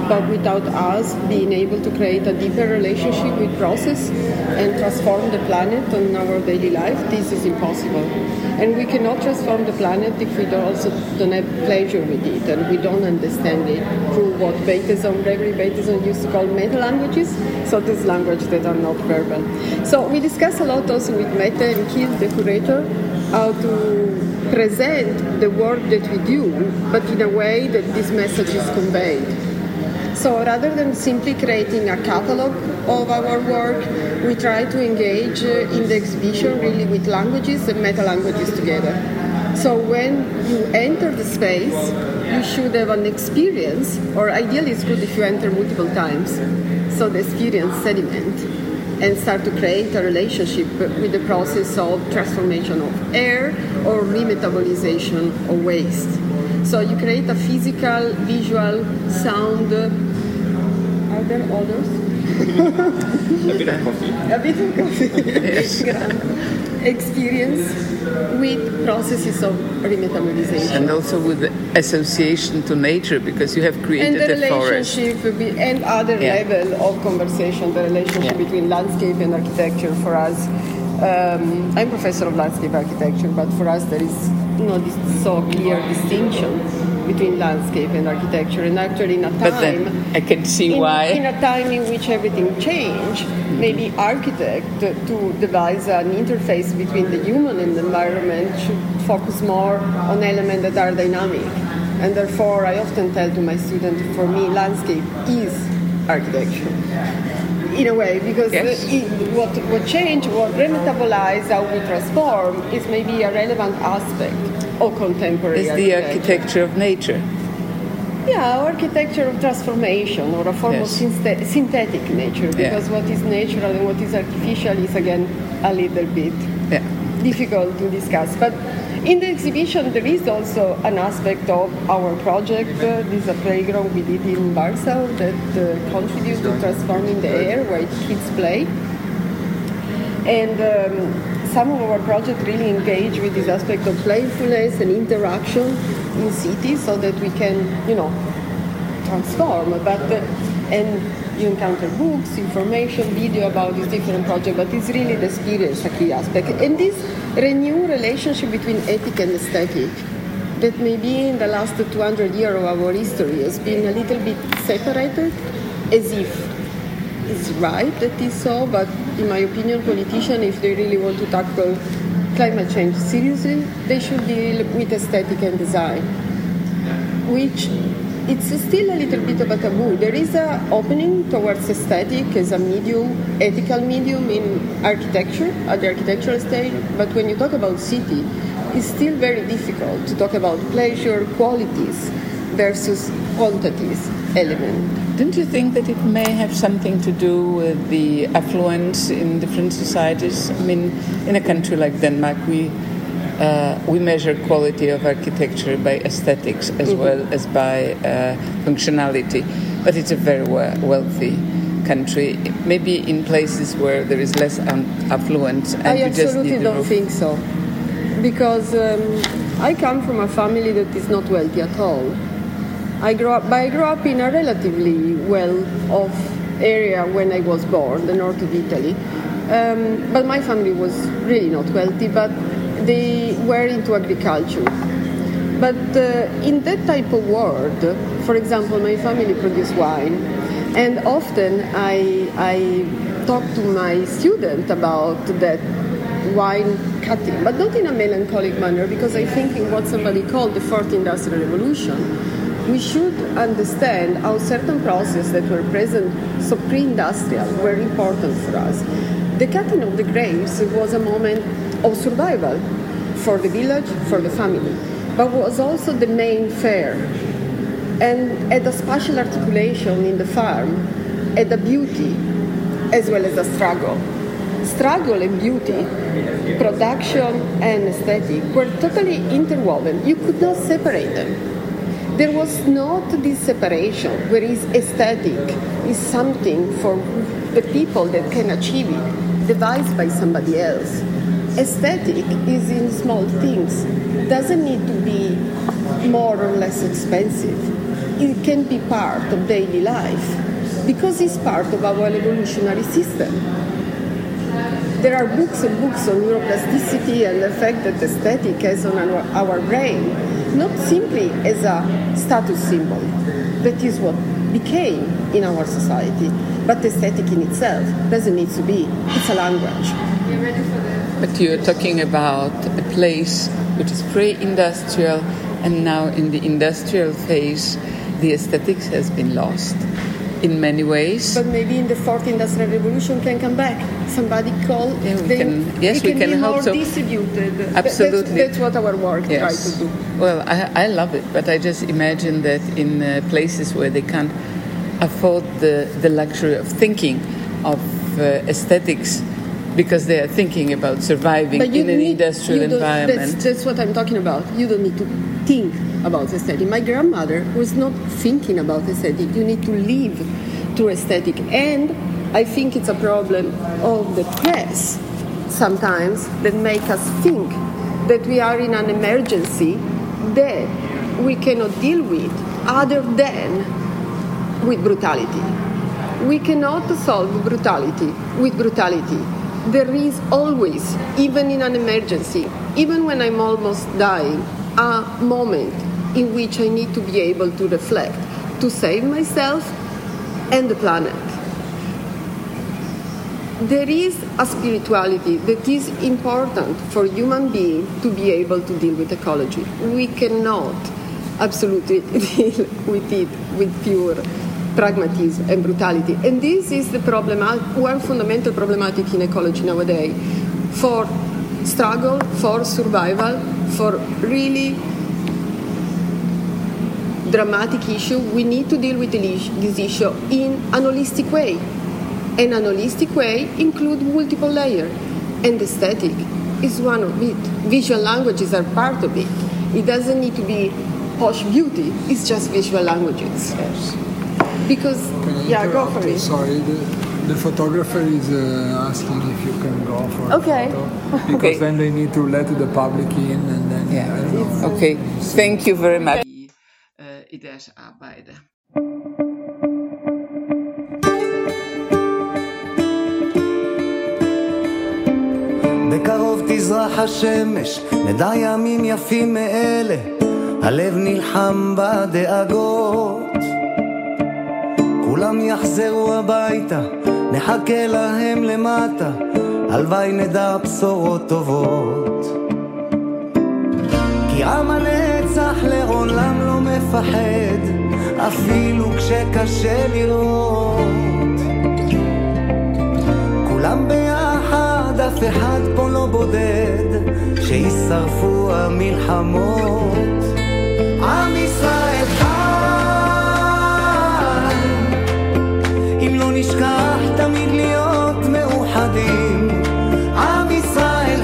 but without us being able to create a deeper relationship with process and transform the planet on our daily life, this is impossible. And we cannot transform the planet if we don't also don't have pleasure with it and we don't understand it through what Bateson, Gregory Bateson used to call meta-languages, so these languages that are not verbal. So we discuss a lot also with Mette and Kiel, the curator, how to present the work that we do, but in a way that this message is conveyed. So rather than simply creating a catalog of our work, we try to engage in the exhibition really with languages and meta-languages together. So when you enter the space, you should have an experience, or ideally it's good if you enter multiple times, so the experience sediment, and start to create a relationship with the process of transformation of air or remetabolization of waste. So you create a physical, visual, sound. Are there others? A bit of coffee. A bit of coffee. Yes. Experience with processes of remetabolization. And also with the association to nature, because you have created and the the forest. relationship be, and other Yeah. level of conversation, the relationship Yeah. between landscape and architecture for us. Um, I'm professor of landscape architecture, but for us there is you know, this so clear distinction between landscape and architecture, and actually in a time, But then I can see in, why. in a time in which everything changed, mm-hmm. maybe architect to devise an interface between the human and the environment should focus more on elements that are dynamic. And therefore, I often tell to my students, for me, landscape is architecture. In a way, because Yes. it, what what change, what remetabolize, how we transform, is maybe a relevant aspect of contemporary It's the architecture. architecture of nature. Yeah, architecture of transformation, or a form Yes. of synth- synthetic nature, because Yeah. what is natural and what is artificial is again a little bit Yeah. difficult to discuss. But in the exhibition, there is also an aspect of our project. Uh, this is a playground we did in Warsaw that uh, contributes to transforming the air where kids play. And um, some of our projects really engage with this aspect of playfulness and interaction in cities so that we can, you know, transform. But uh, and you encounter books, information, video about these different projects, but it's really the experience a key aspect. And this renewed relationship between ethic and aesthetic that maybe in the last two hundred years of our history has been a little bit separated, as if it's right that is so, but in my opinion, politicians, if they really want to tackle climate change seriously, they should deal with aesthetic and design, which it's still a little bit of a taboo. There is an opening towards aesthetic as a medium, ethical medium in architecture, at the architectural stage, but when you talk about city, it's still very difficult to talk about pleasure, qualities versus quantities element. Don't you think that it may have something to do with the affluence in different societies? I mean, in a country like Denmark, we uh, we measure quality of architecture by aesthetics as mm-hmm. well as by uh, functionality, but it's a very we- wealthy country. Maybe in places where there is less un- affluence, and I you just need absolutely the don't roof. think so, because um, I come from a family that is not wealthy at all. I grew up, but I grew up in a relatively well-off area when I was born, the north of Italy. Um, but my family was really not wealthy, but they were into agriculture. But uh, in that type of world, for example, my family produced wine, and often I, I talk to my student about that wine cutting, but not in a melancholic manner, because I think in what somebody called the fourth industrial revolution, we should understand how certain processes that were present, so pre-industrial, were important for us. The cutting of the grapes was a moment of survival for the village, for the family, but was also the main fare. And had a spatial articulation in the farm, had a beauty as well as a struggle. Struggle and beauty, production and aesthetic were totally interwoven. You could not separate them. There was not this separation, whereas aesthetic is something for the people that can achieve it, devised by somebody else. Aesthetic is in small things, doesn't need to be more or less expensive. it can be part of daily life because it's part of our evolutionary system. There are books and books on neuroplasticity and the effect that aesthetic has on our, our brain, not simply as a status symbol. That is what became in our society. But aesthetic in itself doesn't need to be. It's a language. You're ready for that? But you're talking about a place which is pre-industrial, and now in the industrial phase, the aesthetics has been lost in many ways. But maybe in the fourth industrial revolution can come back. Somebody call. Yeah, we can, yes, it we can, can be hope more so. distributed. Absolutely. That's, that's what our work yes. tries to do. Well, I, I love it, but I just imagine that in uh, places where they can't afford the, the luxury of thinking of uh, aesthetics because they are thinking about surviving in an need, industrial environment. That's, that's what I'm talking about. You don't need to think about aesthetic. My grandmother was not thinking about aesthetic. You need to live through aesthetic. And I think it's a problem of the press sometimes that make us think that we are in an emergency that we cannot deal with other than with brutality. We cannot solve brutality with brutality. There is always, even in an emergency, even when I'm almost dying, a moment in which I need to be able to reflect, to save myself and the planet. There is a spirituality that is important for human beings to be able to deal with ecology. We cannot absolutely deal with it with pure pragmatism and brutality. And this is the problem, one fundamental problematic in ecology nowadays. For struggle, for survival, for really dramatic issue, we need to deal with this issue in an holistic way. And an holistic way includes multiple layers. And aesthetic is one of it. Visual languages are part of it. It doesn't need to be posh beauty, it's just visual languages. Yes. Because, yeah, go for it. Sorry, the, the photographer is uh, asking if you can go for okay. a photo. Because okay. then they need to let the public in and then... Yeah. I don't know. Okay, thank you very much. Uh, I deres arbejde. בקרוב תזרח השמש, נדע ימים יפים מאלה, הלב נלחם בדאגות. כולם יחזרו הביתה, נחכה להם למטה, הלוואי נדע בשורות טובות. כי עם הנצח לעולם לא מפחד, אפילו כשקשה לראות. כולם ביחד, אף אחד פה לא בודד, שישרפו המלחמות. עם ישראל חי, אם לא נשכח תמיד להיות מאוחדים. עם ישראל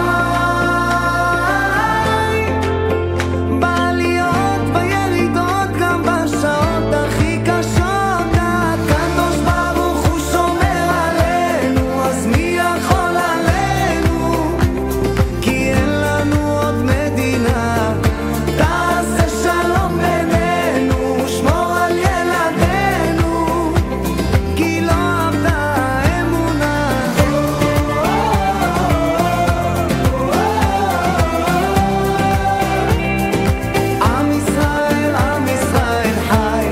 חי, בעליות בירידות גם בשעות הכי קשות. הקדוש ברוך הוא שומר עלינו, אז מי יכול עלינו? כי אין לנו עוד מדינה. תעשה שלום בינינו, שמור על ילדינו, כי לא עבדה האמונה. עם ישראל, עם ישראל חי.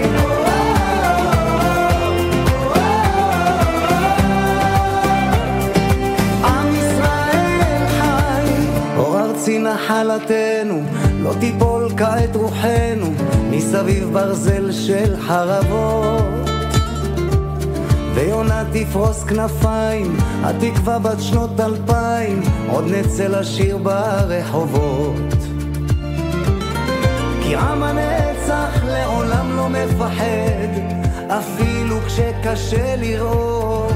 עם ישראל חי. אור ארצי נחלתנו, לא תיפול כעת רוחנו, מסביב ברזל של חרבות. ויונה תפרוס כנפיים, התקווה בת שנות אלפיים, עוד נצא לשיר ברחובות. כי עם הנצח לעולם לא מפחד, אפילו כשקשה לראות.